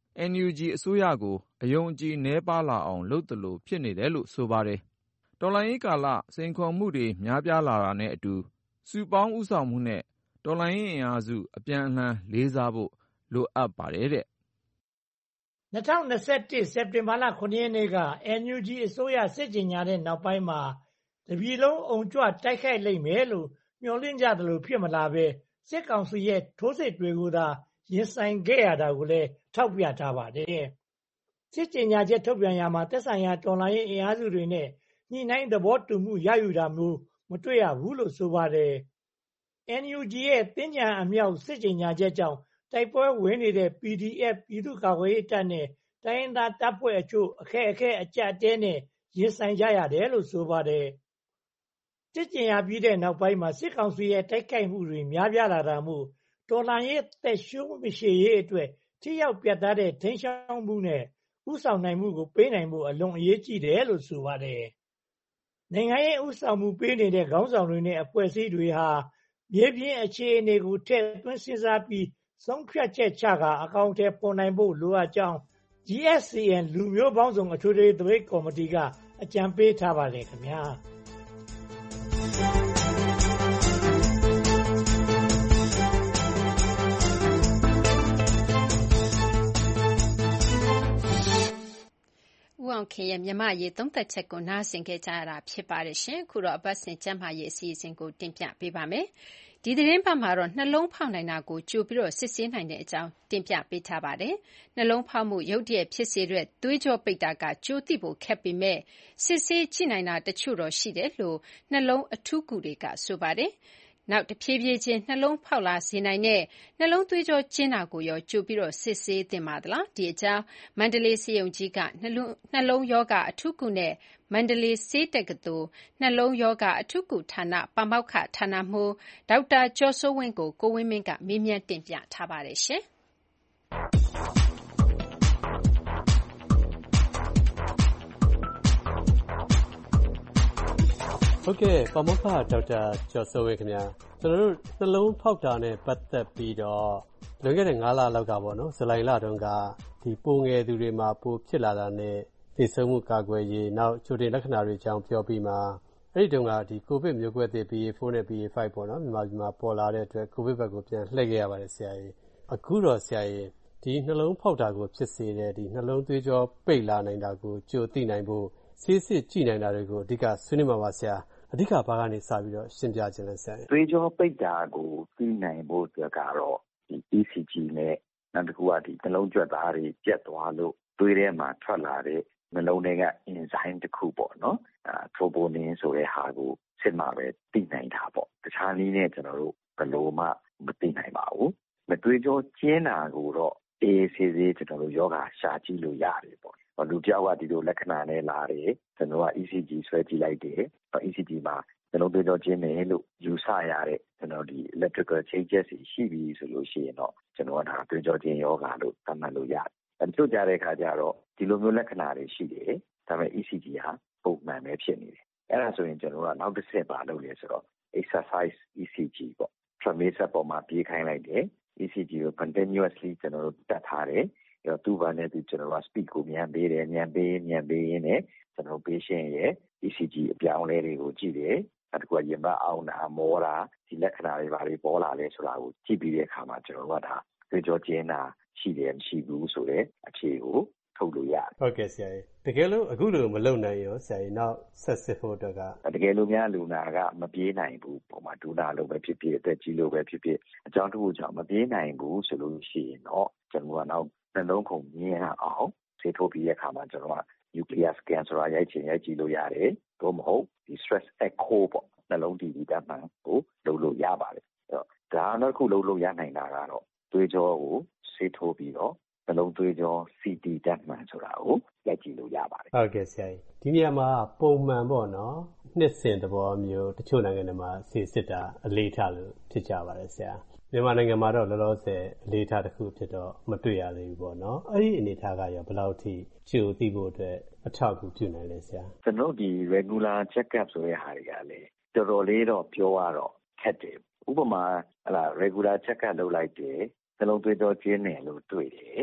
အန်ယူဂျီ အစိုးရကိုအယုံအကြည်နည်းပါးလာအောင်လုပ်သလိုဖြစ်နေတယ်လို့ဆိုပါတယ်။တော်လှန်ရေးကာလစိန်ခေါ်မှုတွေများပြားလာတာနဲ့အတူစုပေါင်းဦးဆောင်မှုနဲ့တော်လှန်ရေးအင်အားစုအပြန်အလှန်လေးစားဖို့လိုအပ်ပါတယ်တဲ့၂၀၂၁ စက်တင်ဘာလ ခုနှစ်ရက်နေ့က အန်ယူဂျီ အစိုးရစစ်ကြေညာတဲ့နောက်ပိုင်းမှာတပြည်လုံးအုံကြွတိုက်ခိုက်လိမ့်မယ်လို့မျှော်လင့်ကြသလိုဖြစ်မလာဘဲစစ်ကောင်စီရဲ့ထိုးစစ်တွေကိုသာရင်ဆိုင်ခဲ့ရတာကိုလည်းထောက်ပြထားပါတယ်။စစ်ကြေညာချက်ထုတ်ပြန်ရာမှာသက်ဆိုင်ရာတော်လှန်ရေးအင်အားစုတွေနဲ့ညှိနှိုင်းသဘောတူမှုရယူတာမျိုးမတွေ့ရဘူးလို့ဆိုပါတယ်။ အန်ယူဂျီ ရဲ့တင်းကြံအမြောက်စစ်ကြေညာချက်ကြောင့်တိုက်ပွဲဝင်နေတဲ့ ပီဒီအက်ဖ် ပြည်သူ့ကာကွယ်ရေးတပ်နဲ့တိုင်းရင်းသားတပ်ဖွဲ့အချို့အခက်အခဲအကျပ်အတည်းနဲ့ရင်ဆိုင်ကြရတယ်လို့ဆိုပါတယ်။စစ်ကြေညာပြီးတဲ့နောက်ပိုင်းမှာစစ်ကောင်စီရဲ့တိုက်ခိုက်မှုတွေများပြားလာတာမို့တော်လှန်ရေးသက်ရှုံးမရှိရေးအတွက်ထိရောက်ပြတ်သားတဲ့ထိန်းချုပ်မှုနဲ့ဥဆောင်နိုင်မှုကိုပေးနိုင်ဖို့အလွန်အရေးကြီးတယ်လို့ဆိုပါတယ်။နိုင်ငံရေးဥဆောင်မှုပေးနေတဲ့ခေါင်းဆောင်တွေနဲ့အဖွဲ့အစည်းတွေဟာမြေပြင်အခြေအနေကိုထည့်သွင်းစဉ်းစားပြီးဆုံးဖြတ်ချက်ချကာအကောင့်ထဲပေါ်နိုင်ဖို့လိုအပ်ကြောင်း ဂျီ အက်ဖ် စီ အန် လူမျိုးပေါင်းစုံအထွေထွေသပိတ်ကော်မတီကအကြံပေးထားပါတယ်ခင်ဗျာဦးအောင်ခင်ရဲ့မြမရေးသုံးသက်ချက်ကိုနားဆင်ခဲ့ကြရတာဖြစ်ပါတယ်ရှင်အခုတော့အပတ်စဉ်ကျမ်းမာရေးအစီအစဉ်ကိုတင်ပြပေးပါမယ်ဒီသတင်းပတ်မှာတော့နှလုံးဖောက်နိုင်တာကိုကြိုပြီးတော့စစ်ဆေးနိုင်တဲ့အကြောင်းတင်ပြပေးထားပါတယ်နှလုံးဖောက်မှုရုတ်တရက်ဖြစ်စေတဲ့သွေးကြောပိတ်တာကကြိုသိဖို့ခက်ပေမဲ့စစ်ဆေးကြည့်နိုင်တာတချို့တော့ရှိတယ်လို့နှလုံးအထူးကုတွေကဆိုပါတယ်နောက်တဖြည်းဖြည်းချင်းနှလုံးဖောက်လာစေနိုင်တဲ့နှလုံးသွေးကြောကျဉ်တာကိုရောကြိုပြီးတော့စစ်ဆေးသင့်ပါသလားဒီအကြောင်းမန္တလေးစေယုံကြီးကနှလုံးနှလုံးယောဂအထူးကုနဲ့မန္တလေးစေးတက္ကသိုလ်နှလုံးယောဂအထူးကုဌာနပါမောက္ခဌာနမှူးဒေါက်တာကျော်စိုးဝင်းကိုကိုဝင်းမင်းကမေးမြန်းတင်ပြထားပါတယ်ရှင်ဟုတ်ကဲ့ပါမောက္ခဒေါက်တာကျော်စိုးဝင်းခင်ဗျာကျွန်တော်တို့နှလုံးဖောက်တာနဲ့ပတ်သက်ပြီးတော့လွန်ခဲ့တဲ့ငါးလလောက်ကပေါ့နော်ဇူလိုင်လတုန်းကဒီပိုငယ်သူတွေမှာပိုဖြစ်လာတာနဲ့သိဆုံးမှုကာကွယ်ရေးနောက်ချိုတင်လက္ခဏာတွေအကြောင်းပြောပြီးမှအဲ့ဒီတုန်းကဒီကိုဗစ်မျိုးကွဲသစ် ဘီ အေ four နဲ့ ဘီ အေ five ပေါ့နော်မြန်မာပြည်မှာပေါ်လာတဲ့အတွက်ကိုဗစ်ဘက်ကိုပြန်လှည့်ခဲ့ရပါတယ်ဆရာကြီးအခုတော့ဆရာကြီးဒီနှလုံးဖောက်တာကိုဖြစ်စေတဲ့ဒီနှလုံးသွေးကြောပိတ်လာနိုင်တာကိုကြိုသိနိုင်ဖို့ဆေးစစ်ကြည့်နိုင်တာတွေကိုအဓိကဆွေးနွေးမှာပါဆရာအဓိကဘာကနေစပြီးတော့ရှင်းပြခြင်းလဲဆရာသွေးကြောပိတ်တာကိုသိနိုင်ဖို့အတွက်ကတော့ဒီ အီ စီ ဂျီ နဲ့နောက်တစ်ခုကဒီနှလုံးကြွက်သားတွေပြတ်သွားလို့သွေးထဲမှာထွက်လာတဲ့နှလုံးထဲကအင်ဇိုင်းတစ်ခုပေါ့နော်အဲထရိုပိုနင်းဆိုတဲ့ဟာကိုစစ်မှပဲသိနိုင်တာပေါ့တခြားနည်းနဲ့ကျွန်တော်တို့ဘယ်လိုမှမသိနိုင်ပါဘူးမသွေးကြောကျဉ်းတာကိုတော့အေးဆေးဆေးကျွန်တော်တို့ယောဂရှာကြည့်လို့ရတယ်ပေါ့လူတယောက်ကဒီလိုလက္ခဏာနဲ့လာတယ်ကျွန်တော်က အီ စီ ဂျီ ဆွဲကြည့်လိုက်တယ် အီ စီ ဂျီ မှာနှလုံးသွေးကြောကျဉ်းတယ်လို့ယူဆရတဲ့ကျွန်တော်ဒီ electrical changes ရှိပြီဆိုလို့ရှိရင်တော့ကျွန်တော်ကဒါသွေးကြောကျဉ်းယောဂလို့သတ်မှတ်လို့ရတယ်အဲတို့ကြတဲ့အခါကျတော့ဒီလိုမျိုးလက္ခဏာတွေရှိတယ်ဒါပေမဲ့ အီ စီ ဂျီ ဟာပုံမှန်ပဲဖြစ်နေတယ်အဲ့ဒါဆိုရင်ကျွန်တော်ကနောက်တစ်ဆင့်ပါလုပ်လဲဆိုတော့ exercise အီ စီ ဂျီ ပေါ့ tracer ပေါ်မှာပြေးခိုင်းလိုက်တယ် အီ စီ ဂျီ ကို continuously ကျွန်တော်တို့တက်ထားတယ်အဲ့တော့သူ့ဘာနဲ့သူကျွန်တော်က speed ကိုမြန်ပေးတယ်မြန်ပေးမြန်ပေးရင်းနဲ့ကျွန်တော် patient ရဲ့ အီ စီ ဂျီ အပြောင်းအလဲတွေကိုကြည့်တယ်အဲ့ဒါကရင်ဘတ်အောင်တာမောတာဒီလက္ခဏာတွေဘာတွေပေါ်လာလဲဆိုတာကိုကြည့်ပြီးတဲ့အခါမှာကျွန်တော်ကဒါသွေးကြောကျဉ်းတာရှိတယ်မရှိဘူးဆိုတဲ့အခြေကိုထုတ်လို့ရတယ်ဟုတ်ကဲ့ဆရာကြီးတကယ်လို့အခုလိုမလုပ်နိုင်ရောဆရာကြီးနောက်ဆက်စစ်ဖို့အတွက်ကတကယ်လို့များလူနာကမပြေးနိုင်ဘူးပုံမှန်ဒူနာလို့ပဲဖြစ်ဖြစ်အသက်ကြီးလို့ပဲဖြစ်ဖြစ်အကြောင်းတစ်ခုကြောင့်မပြေးနိုင်ဘူးဆိုလို့ရှိရင်တော့ကျွန်တော်ကနောက်နှလုံးခုန်မြင်အောင်ဆေးထိုးပြီးတဲ့အခါမှာကျွန်တော်က nuclear scan ဆိုတာရိုက်ချင်ရိုက်ကြည့်လို့ရတယ်တော့မဟုတ်ဒီ stress echo ပေါ့နှလုံးတီးပြီးတတ်မှန်ကိုလုပ်လို့ရပါတယ်အဲ့တော့ဒါနောက်တစ်ခုလုပ်လို့ရနိုင်တာကတော့သွေးကြောကိုဆေးထိုးပြီးတော့နှလုံးသွေးကြော စီ တီ တတ်မှန်ဆိုတာကိုရိုက်ကြည့်လို့ရပါတယ်ဟုတ်ကဲ့ဆရာကြီးဒီနေရာမှာပုံမှန်ပေါ့နော်နှစ်စဉ်သဘောမျိုးတချို့နိုင်ငံတွေမှာဆေးစစ်တာအလေးထားလို့ဖြစ်ကြပါတယ်ဆရာမြန်မာနိုင်ငံမှာတော့လောလောဆယ်အလေးထားတစ်ခုဖြစ်တော့မတွေ့ရသေးဘူးပေါ့နော်အဲ့ဒီအနေထားကရောဘယ်လောက်ထိကြိုသိဖို့အတွက်အထောက်အကူပြုနိုင်လဲဆရာကျွန်တော်ဒီ regular check up ဆိုတဲ့ဟာတွေကလည်းတော်တော်လေးတော့ပြောရတော့ခက်တယ်ဥပမာဟလာ regular check up လုပ်လိုက်တယ်နှလုံးသွေးကြောကျဉ်းတယ်လို့တွေ့တယ်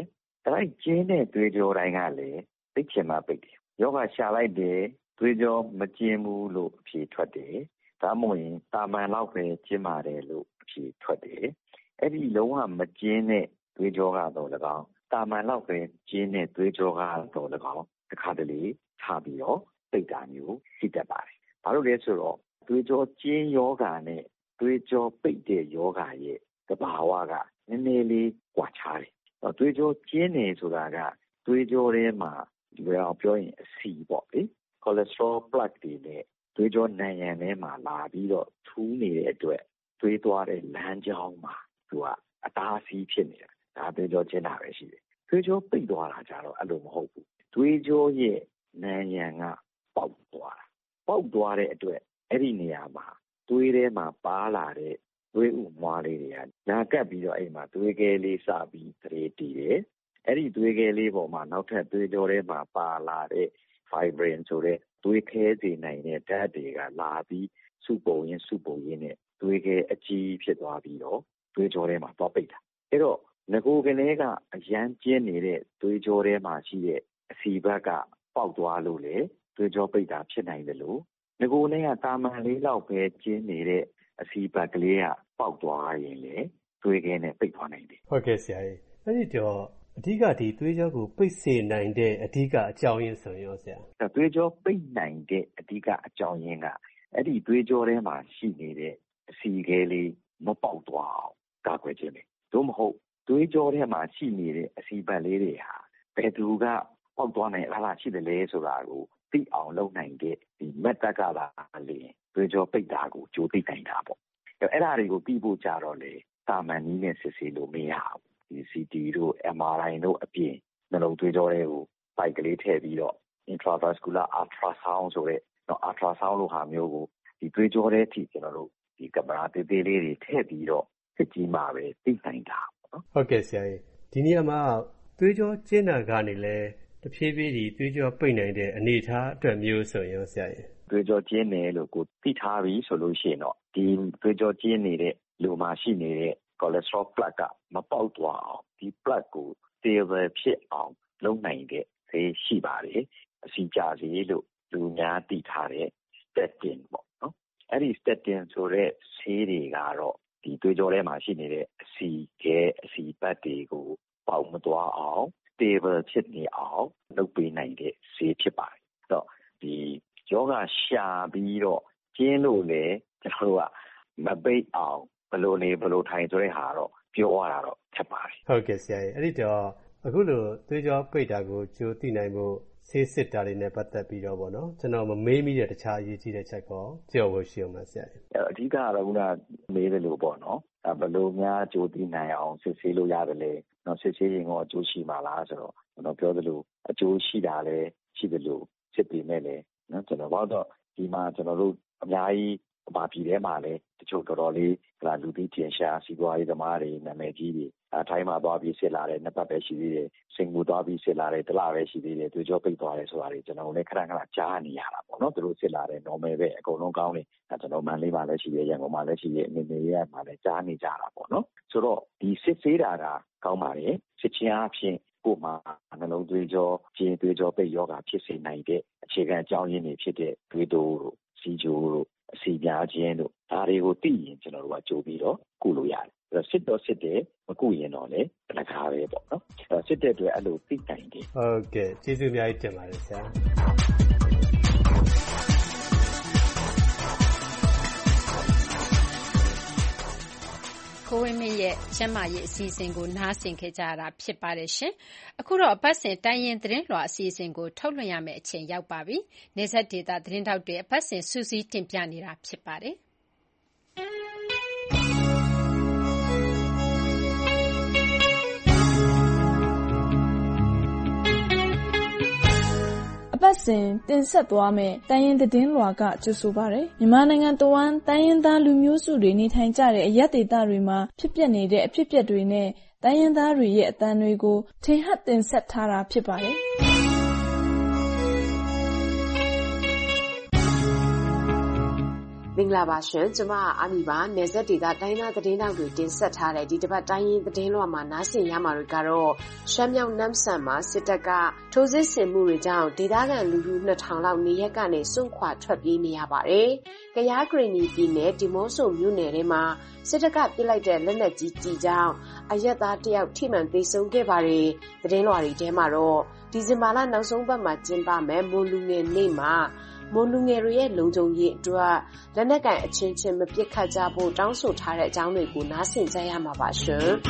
အဲ့ကျင်းတဲ့သွေးကြောတိုင်းကလည်းပိတ်ချင်မှပိတ်တယ်ယောဂရှာလိုက်တယ်သွေးကြောမကျင်းဘူးလို့အဖြေထွက်တယ်ဒါမှမဟုတ်ရင်တာမန်လောက်ပဲကျင်းပါတယ်လို့အဖြေထွက်တယ်အဲ့ဒီလုံးဝမကျင်းတဲ့သွေးကြောကတော့၎င်းတာမန်လောက်ပဲကျင်းတဲ့သွေးကြောကတော့၎င်းတစ်ခါတလေထားပြီးတော့ပိတ်တာမျိုးရှိတတ်ပါတယ်ဘာလို့လဲဆိုတော့သွေးကြောကျင်းယောဂနဲ့သွေးကြောပိတ်တဲ့ယောဂရဲ့သဘာဝကနည်းနည်းလေးကွာခြားတယ်သွေးကြောကျင်းနေဆိုတာကသွေးကြောထဲမှာဒီလိုအောင်ပြောရင်အဆီပေါ့လေ cholesterol plaque တွေနဲ့သွေးကြောနံရံထဲမှာလာပြီးတော့ထူးနေတဲ့အတွက်သွေးသွားတဲ့လမ်းကြောင်းမှာသူကအတားအဆီးဖြစ်နေတာဒါသွေးကြောကျင်းတာပဲရှိတယ်သွေးကြောပိတ်သွားတာကြတော့အဲ့လိုမဟုတ်ဘူးသွေးကြောရဲ့နံရံကပေါက်သွားတာပေါက်သွားတဲ့အတွက်အဲ့ဒီနေရာမှာသွေးထဲမှာပါလာတဲ့သွေးဥမွှားလေးတွေကနာကပ်ပြီးတော့အဲ့မှာသွေးကဲလေးစပြီးတရေတည်တယ်အဲ့ဒီသွေးကဲလေးပေါ်မှာနောက်ထပ်သွေးကြောထဲမှာပါလာတဲ့ fibrin ဆိုတဲ့သွေးခဲစေနိုင်တဲ့ဓာတ်တွေကလာပြီးစုပုံရင်းစုပုံရင်းနဲ့သွေးခဲအကြီးဖြစ်သွားပြီးတော့သွေးကြောထဲမှာတော့ပိတ်တာအဲ့တော့ငကိုကလေးကအရန်ကျင်းနေတဲ့သွေးကြောထဲမှာရှိတဲ့အဆီဘက်ကပေါက်သွားလို့လေသွေးကြောပိတ်တာဖြစ်နိုင်တယ်လို့ငကိုနဲ့ကတာမန်လေးလောက်ပဲကျင်းနေတဲ့အဆီဘက်ကလေးကပေါက်သွားရင်လေသွေးခဲနဲ့ပိတ်သွားနိုင်တယ်ဟုတ်ကဲ့ဆရာကြီးအဲ့ဒီတော့အဓိကဒီသွေးကြောကိုပိတ်စေနိုင်တဲ့အဓိကအကြောင်းရင်းဆိုရင်ရောဆရာသွေးကြောပိတ်နိုင်တဲ့အဓိကအကြောင်းရင်းကအဲ့ဒီသွေးကြောထဲမှာရှိနေတဲ့အဆီခဲလေးမပေါက်သွားအောင်ကာကွယ်ခြင်းပဲသို့မဟုတ်သွေးကြောထဲမှာရှိနေတဲ့အဆီပတ်လေးတွေဟာဘယ်သူကပေါက်သွားနိုင်လားရှိတယ်လဲဆိုတာကိုသိအောင်လုပ်နိုင်တဲ့ဒီမက်တက်ကလာလေသွေးကြောပိတ်တာကိုကြိုသိနိုင်တာပေါ့အဲ့ဒါတွေကိုပြီးဖို့ကြတော့လေတာမန်နည်းနဲ့စစ်ဆေးလို့မရဘူးဒီ စီ တီ တို့ အမ် အာರ್ အိုင် တို့အပြင်နှလုံးသွေးကြောတွေကိုပိုက်ကလေးထည့်ပြီးတော့ intravascular ultrasound ဆိုတဲ့နော် ultrasound လို့ဟာမျိုးကိုဒီသွေးကြောတွေထိကျွန်တော်တို့ဒီကင်မရာသေးသေးလေးတွေထည့်ပြီးတော့စစ်ကြည့်မှပဲသိနိုင်တာပေါ့နော်ဟုတ်ကဲ့ဆရာကြီးဒီနေရာမှာသွေးကြောကျင်းတာကနေလဲတဖြည်းဖြည်းဒီသွေးကြောပိတ်နိုင်တဲ့အနေအထားအတွက်မျိုးဆိုရင်ဆရာကြီးသွေးကြောကျင်းတယ်လို့ကိုသိထားပြီဆိုလို့ရှိရင်တော့ဒီသွေးကြောကျင်းနေတဲ့လူမှာရှိနေတဲ့ cholesterol plaque ကမပေါက်သွားအောင်ဒီ plaque ကို stable ဖြစ်အောင်လုပ်နိုင်တဲ့ဆေးရှိပါတယ်အစီကြဆေးလို့လူများသိထားတဲ့ statin ပေါ့နော်အဲ့ဒီ statin ဆိုတဲ့ဆေးတွေကတော့ဒီသွေးကြောထဲမှာရှိနေတဲ့အစီခဲအစီပတ်တွေကိုပေါက်မသွားအောင် stable ဖြစ်နေအောင်လုပ်ပေးနိုင်တဲ့ဆေးဖြစ်ပါတယ်အဲ့တော့ဒီယောဂရှာပြီးတော့ကျင်းလို့လေကျွန်တော်တို့ကမပိတ်အောင်ဘယ်လိုနေဘယ်လိုထိုင်ဆိုတဲ့ဟာတော့ပြောရတာတော့ဖြစ်ပါတယ်ဟုတ်ကဲ့ဆရာကြီးအဲ့ဒီတော့အခုလိုသွေးကြောပိတ်တာကိုကြိုသိနိုင်ဖို့ဆေးစစ်တာတွေနဲ့ပတ်သက်ပြီးတော့ဗောနော်ကျွန်တော်မမေးမိတဲ့တခြားအရေးကြီးတဲ့ချက်ကောကြော်ဖို့ရှိအောင်ပါဆရာကြီးအဓိကကတော့ခုနမေးတယ်လို့ပေါ့နော်ဘယ်လိုများကြိုသိနိုင်အောင်စစ်ဆေးလို့ရတယ်လဲနော်စစ်ဆေးရင်တော့အကျိုးရှိမှာလားဆိုတော့ကျွန်တော်ပြောသလိုအကျိုးရှိတာလဲရှိတယ်လို့စစ်ပြီးမဲ့လဲနော်ကျွန်တော်တော့ဒီမှာကျွန်တော်တို့အများကြီးဘာပြည်ထဲမှာလဲတချို့တော်တော်လေးဟာလူသိကျင်ရှာစီးပွားရေးသမားတွေနာမည်ကြီးတွေအထိုင်းမှာသွားပြီးစစ်လာတယ်နှစ်ပတ်ပဲရှိသေးတယ်စင်ကာပူသွားပြီးစစ်လာတယ်တစ်လပဲရှိသေးတယ်သူကြောပိတ်သွားတယ်ဆိုတာတွေကျွန်တော်လည်းခဏခဏကြားနေရတာပေါ့နော်သူတို့စစ်လာတယ် normal ပဲအကုန်လုံးကောင်းတယ်အဲကျွန်တော်မန်လေးမှာလည်းရှိတယ်ရန်ကုန်မှာလည်းရှိတယ်အမေမေရမှာလည်းကြားနေကြတာပေါ့နော်ဆိုတော့ဒီစစ်ဆေးတာကကောင်းပါတယ်စစ်ချင်းအဖြစ်ကိုမှနှလုံးသွေးကြောကျင်းသွေးကြောပိတ်ယောဂဖြစ်စေနိုင်တဲ့အခြေခံအကြောင်းရင်းတွေဖြစ်တဲ့သွေးတိုးတို့စီဂျိုတို့အစီပြားခြင်းတို့ဒါတွေကိုသိရင်ကျွန်တော်တို့ကကြိုပြီးတော့ကုလို့ရတယ်အဲ့တော့စစ်တော့စစ်တယ်မကုရင်တော့လည်းတနခါပဲပေါ့နော်အဲ့တော့စစ်တဲ့အတွက်အဲ့လိုသိနိုင်တယ်ဟုတ်ကဲ့ကျေးဇူးအများကြီးတင်ပါတယ်ဆရာကိုဝင်းမင်းရဲ့ကျန်းမာရေးအစီအစဉ်ကိုနားဆင်ခဲ့ကြရတာဖြစ်ပါတယ်ရှင်။အခုတော့အပတ်စဉ်တိုင်းရင်းသတင်းလွှာအစီအစဉ်ကိုထုတ်လွှင့်ရမယ့်အချိန်ရောက်ပါပြီ။နေဆက်ဒေတာသတင်းတောက်တွေအပတ်စဉ်စူးစီးတင်ပြနေတာဖြစ်ပါတယ်။အပတ်စဉ်တင်ဆက်သွားမယ့်တိုင်းရင်းသတင်းလွှာကကြိုဆိုပါရယ်မြန်မာနိုင်ငံတဝန်းတိုင်းရင်းသားလူမျိုးစုတွေနေထိုင်ကြတဲ့အရပ်ဒေသတွေမှာဖြစ်ပျက်နေတဲ့အဖြစ်အပျက်တွေနဲ့တိုင်းရင်းသားတွေရဲ့အသံတွေကိုထင်ဟပ်တင်ဆက်ထားတာဖြစ်ပါတယ်မင်္ဂလာပါရှင်ကျမအာမီပါနယ်စပ်ဒေသတိုင်းသားသတင်းတောက်တွေတင်ဆက်ထားတဲ့ဒီတစ်ပတ်တိုင်းရင်းသတင်းလွှာမှာနားဆင်ရမှာတွေကတော့ရှမ်းမြောက်နမ်ဆန်မှာစစ်တပ်ကထိုးစစ်ဆင်မှုတွေကြောင့်ဒေသခံလူထုနှစ်ထောင်လောက်နေရက်ကနေစွန့်ခွာထွက်ပြေးနေရပါတယ်။ကယားဂရီနီပြည်နယ်ဒီမော့ဆိုမြို့နယ်ထဲမှာစစ်တပ်ကပစ်လိုက်တဲ့လက်နက်ကြီးကြီးကြောင့်အရက်သားတယောက်ထိမှန်သေဆုံးခဲ့ပါတယ်။သတင်းလွှာတွေထဲမှာတော့ဒီဇင်ဘာလနောက်ဆုံးပတ်မှာကျင်းပမယ်မွန်လူငယ်နေ့မှာမွန်လူငယ်တွေရဲ့လုံခြုံရေးအတွက်လက်နက်ကိုင်အချင်းချင်းမပစ်ခတ်ကြဖို့တောင်းဆိုထားတဲ့အကြောင်းတွေကိုနားဆင်ကြရမှာပါရှင်။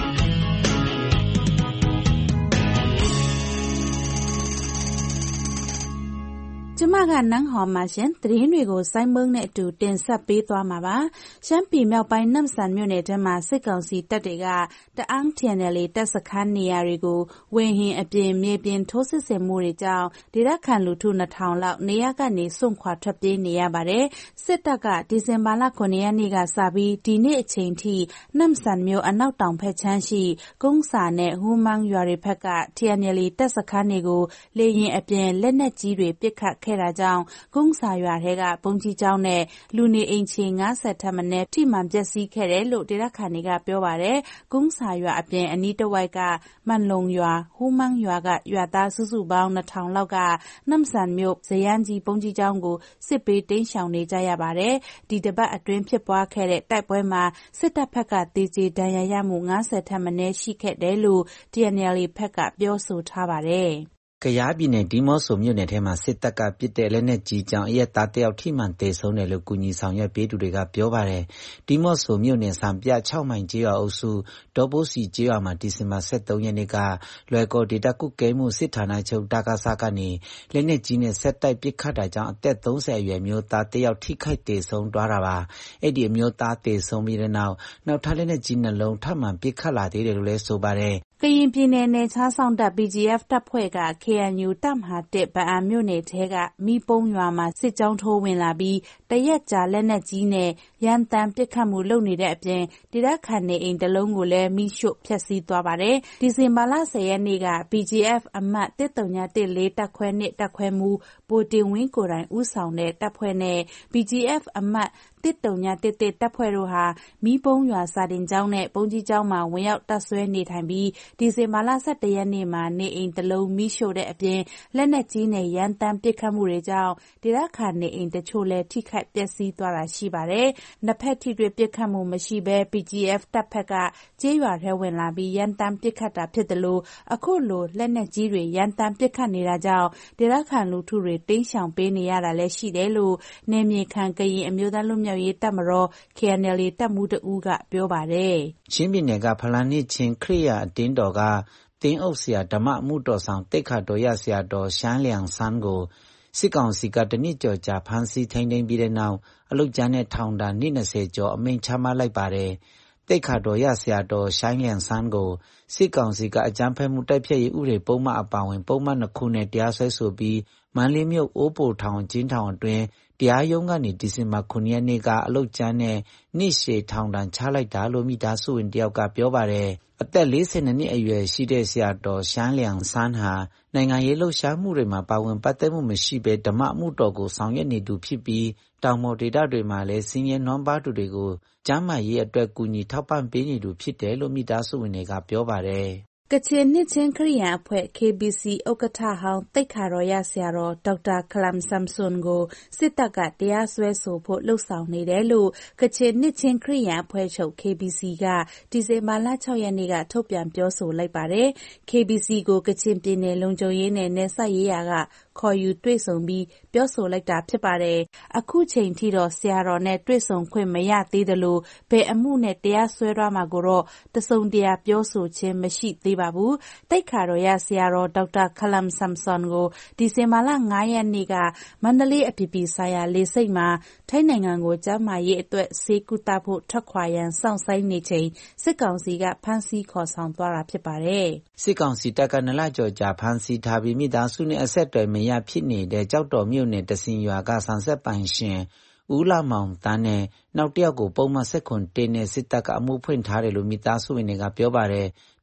ကျမကနန်းဟော်မှာရှင်သတင်းတွေကိုစိုင်းမုံနဲ့အတူတင်ဆက်ပေးသွားမှာပါရှမ်းပြည်မြောက်ပိုင်းနမ်ဆန်မြို့နယ်ထဲမှာစစ်ကောင်စီတပ်တွေကတအန်း ที เอ็น แอล အေ တပ်စခန်းနေရာတွေကိုဝင်းဟင်အပြင်မြေပြင်ထိုးစစ်ဆင်မှုတွေကြောင့်ဒေသခံလူထုနှစ်ထောင်လောက်နေရာကနေစွန့်ခွာထွက်ပြေးနေရပါတယ်စစ်တပ်ကဒီဇင်ဘာလခုနှစ်ရက်နေ့ကစပြီးဒီနေ့အချိန်ထိနမ်ဆန်မြို့အနောက်တောင်ဘက်ချမ်းရှိကုန်းစာနဲ့ဟူမန်းရွာတွေဘက်က ที เอ็น แอล เอ တပ်စခန်းတွေကိုလေရင်အပြင်လက်နက်ကြီးတွေပစ်ခတ်ခဲ့တာကြောင့်ကုန်းစာရွာထဲကဘုံကြီးကျောင်းနဲ့လူနေအိမ်ခြေ၅၀ထက်မနည်းထိမှန်ပျက်စီးခဲ့တယ်လို့ဒေသခံတွေကပြောပါတယ်။ကုန်းစာရွာအပြင်အနီးတစ်ဝိုက်ကမန်လုံရွာဟူမန်းရွာကရွာသားစုစုပေါင်းနှစ်ထောင်လောက်ကနမ်ဆန်မြို့ဇယန်းကြီးဘုံကြီးကျောင်းကိုစစ်ပေးတိမ်းရှောင်နေကြရပါတယ်။ဒီတစ်ပတ်အတွင်းဖြစ်ပွားခဲ့တဲ့တိုက်ပွဲမှာစစ်တပ်ဘက်ကတေကျေဒဏ်ရာရမှု၅၀ထက်မနည်းရှိခဲ့တယ်လို့ ที เอ็น แอล เอ ဘက်ကပြောဆိုထားပါတယ်။ကယားပြည်နယ်ဒီမော့ဆိုမြို့နယ်ထဲမှာစစ်တပ်ကပစ်တဲ့လက်နက်ကြီးကြောင့်အရက်သားတယောက်ထိမှန်သေဆုံးတယ်လို့ကူညီဆောင်ရွက်ပေးသူတွေကပြောပါတယ်။ဒီမော့ဆိုမြို့နယ်စံပြ၆မိုင်ကျေးရွာအုပ်စုဒေါ်ပိုးစီကျေးရွာမှာဒီဇင်ဘာ၁၃ရက်နေ့ကလွယ်ကော်ဒေတာကုကဲမှုစစ်ဌာနချုပ်တာကာဆာကနေလက်နက်ကြီးနဲ့ဆက်တိုက်ပစ်ခတ်တာကြောင့်အသက်၃၀အရွယ်မျိုးသားတယောက်ထိခိုက်သေဆုံးသွားတာပါ။အဲ့ဒီအမျိုးသားသေဆုံးပြီးတဲ့နောက်နောက်ထပ်လက်နက်ကြီးနှလုံးထပ်မံပစ်ခတ်လာသေးတယ်လို့လည်းဆိုပါတယ်။ကရင်ပြည်နယ်နယ်ခြားဆောင်တပ် ပီ ဂျီ အက်ဖ် တပ်ဖွဲ့က ကေ အန် ယူ တပ်မဟာတစ်ဗအံမြို့နယ်ထဲကမီးပုံးရွာမှာစစ်ကြောင်းထိုးဝင်လာပြီးတရက်ကြာလက်နက်ကြီးနဲ့ရန်တမ်းပစ်ခတ်မှုလုပ်နေတဲ့အပြင်ဒေသခံနေအိမ်တစ်လုံးကိုလည်းမီးရှို့ဖျက်ဆီးသွားပါတယ်။ဒီဇင်ဘာလ၁၀ရက်နေ့က ပီ ဂျီ အက်ဖ် အမှတ်တစ်၃၁၄တပ်ခွဲ၂တပ်ခွဲမှုဗိုလ်တင်ဝင်းကိုယ်တိုင်ဦးဆောင်တဲ့တပ်ဖွဲ့နဲ့ ပီ ဂျီ အက်ဖ် အမှတ်တစ်၃၁၁တပ်ဖွဲ့တို့ဟာမီးပုံးရွာစာတင်ကျောင်းနဲ့ဘုံကြီးကျောင်းမှာဝင်ရောက်တပ်ဆွဲနေထိုင်ပြီးဒီဇင်ဘာလ၁၁ရက်နေ့မှာနေအိမ်တစ်လုံးမီးရှို့တဲ့အပြင်လက်နက်ကြီးနဲ့ရန်တမ်းပစ်ခတ်မှုတွေကြောင့်ဒေသခံနေအိမ်တချို့လည်းထိခိုက်ပျက်စီးသွားတာရှိပါတယ်။နှစ်ဖက်ထိတွေ့ပစ်ခတ်မှုမရှိဘဲ ပီ ဂျီ အက်ဖ် တပ်ဖက်ကကျေးရွာထဲဝင်လာပြီးရန်တမ်းပစ်ခတ်တာဖြစ်တယ်လို့အခုလိုလက်နက်ကြီးတွေရန်တမ်းပစ်ခတ်နေတာကြောင့်ဒေသခံလူထုတွေတိမ်းရှောင်ပေးနေရတာလည်းရှိတယ်လို့နယ်မြေခံကရင်အမျိုးသားလူမျိုးရေးတပ်မတော် ကေ အန် แอล เอ တပ်မှုတဦးကပြောပါတယ်။ချင်းပြည်နယ်ကဖလန်နစ်ချင်းခရိယာအတင်းတော်ကတင်းအုပ်ဆရာဓမ္မမှုတော်ဆောင်တိတ်ခါတော်ရဆရာတော်ရှမ်းလျံဆန်းကိုစစ်ကောင်စီကတနစ်ကျော်ကြာဖမ်းဆီးထိန်းသိမ်းပြီးတဲ့နောက်အလုတ်ကျန်းတဲ့ထောင်ဒဏ်နှစ်၂၀ကျော်အမိန့်ချမှတ်လိုက်ပါတယ်။တိတ်ခါတော်ရဆရာတော်ရှမ်းလျံဆန်းကိုစစ်ကောင်စီကအကြမ်းဖက်မှုတိုက်ဖျက်ရေးဥပဒေပုံမှန်အပါဝင်ပုံမှန်နှစ်ခုနဲ့တရားစွဲဆိုပြီးမန္တလေးမြို့အိုးပိုထောင်ကျင်းထောင်အတွင်းတရားရုံးကနေဒီဇင်ဘာခုနှစ်ရက်နေ့ကအလုတ်ကျန်းနဲ့နှစ်ရှည်ထောင်ဒဏ်ချလိုက်တာလို့မိသားစုဝင်တယောက်ကပြောပါတယ်။အသက်၄၂နှစ်အရွယ်ရှိတဲ့ဆရာတော်ရှမ်းလျံဆန်းဟာနိုင်ငံရေးလှုပ်ရှားမှုတွေမှာပါဝင်ပတ်သက်မှုမရှိဘဲဓမ္မမှုတော်ကိုဆောင်ရွက်နေသူဖြစ်ပြီးတောင်ပေါ်ဒေသတွေမှာလည်းစင်းရဲနွမ်းပါးသူတွေကိုကျမ်းမာရေးအတွက်ကူညီထောက်ပံ့ပေးနေသူဖြစ်တယ်လို့မိသားစုဝင်တွေကပြောပါတယ်။ကချင်နှစ်ချင်းခရိယာအဖွဲ့ ကေ ဘီ စီ ဥက္ကဋ္ဌဟောင်းတိတ်ခါတော်ရဆရာတော်ဒေါက်တာခလမ်ဆမ်ဆွန်ကိုစစ်တပ်ကတရားစွဲဆိုဖို့လှုံ့ဆော်နေတယ်လို့ကချင်နှစ်ချင်းခရိယာအဖွဲ့ချုပ် ကေ ဘီ စီ ကဒီဇင်ဘာလ၆ရက်နေ့ကထုတ်ပြန်ပြောဆိုလိုက်ပါတယ်။ ကေ ဘီ စီ ကိုကချင်ပြည်နယ်လုံခြုံရေးနဲ့နယ်စပ်ရေးရာကခေါ်ယူတွေ့ဆုံပြီးပြောဆိုလိုက်တာဖြစ်ပါတယ်။အခုချိန်ထိတော့ဆရာတော်နဲ့တွေ့ဆုံခွင့်မရသေးသလိုဘယ်အမှုနဲ့တရားစွဲသွားမှာကိုတော့တစုံတရာပြောဆိုခြင်းမရှိသေးပါဘူး။တိတ်ခါတော်ရဆရာတော်ဒေါက်တာခလမ်ဆမ်ဆွန်ကိုဒီဇင်ဘာလ၅ရက်နေ့ကမန္တလေးအပြည်ပြည်ဆိုင်ရာလေဆိပ်မှာထိုင်းနိုင်ငံကိုကျန်းမာရေးအတွက်ဆေးကုသဖို့ထွက်ခွာရန်စောင့်ဆိုင်းနေချိန်စစ်ကောင်စီကဖမ်းဆီးခေါ်ဆောင်သွားတာဖြစ်ပါတယ်။စစ်ကောင်စီတပ်ကနလကျော်ကြာဖမ်းဆီးထားပြီးမိသားစုနဲ့အဆက်အသွယ်မရဖြစ်နေတဲ့ကြောက်တော်မြို့နယ်တစင်ရွာကဆန်ဆက်ပိုင်ရှင်ဦးလာမောင်တန်းနဲ့နောက်တစ်ယောက်ကိုပုံမှန်ဆက်ခွန်တင်းနဲ့စစ်တပ်ကအမှုဖွင့်ထားတယ်လို့မိသားစုဝင်တွေကပြောပါတယ်။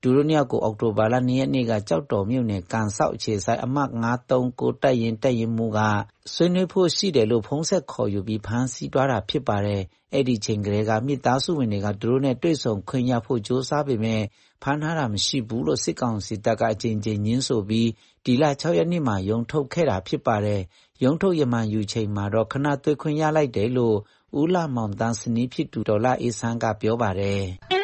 ဒူရိုနီယာကိုအောက်တိုဘာလနှစ်ရက်နေ့ကကြောက်တော်မြို့နယ်ကန်ဆောက်အခြေဆိုင်အမှတ်ငါးသုံးကိုတိုက်ရင်တိုက်ရင်မှုကဆွေးနွေးဖို့ရှိတယ်လို့ဖုံးဆက်ခေါ်ယူပြီးဖမ်းဆီးသွားတာဖြစ်ပါတယ်အဲ့ဒီချိန်ကလေးကမိသားစုဝင်တွေကသူတို့နဲ့တွေ့ဆုံခွင့်ရဖို့ကြိုးစားပေမဲ့ဖမ်းထားတာမရှိဘူးလို့စစ်ကောင်စီတပ်ကအကြိမ်ကြိမ်ညင်းဆိုပြီးဒီလ၆ရက်နေ့မှာရုံထုတ်ခဲ့တာဖြစ်ပါတယ်ရုံထုတ်ရမှန်ယူချိန်မှာတော့ခဏတွေ့ခွင့်ရလိုက်တယ်လို့ဦးလာမောင်တန်းစနီးဖြစ်သူဒေါ်လာအေးဆန်းကပြောပါတယ်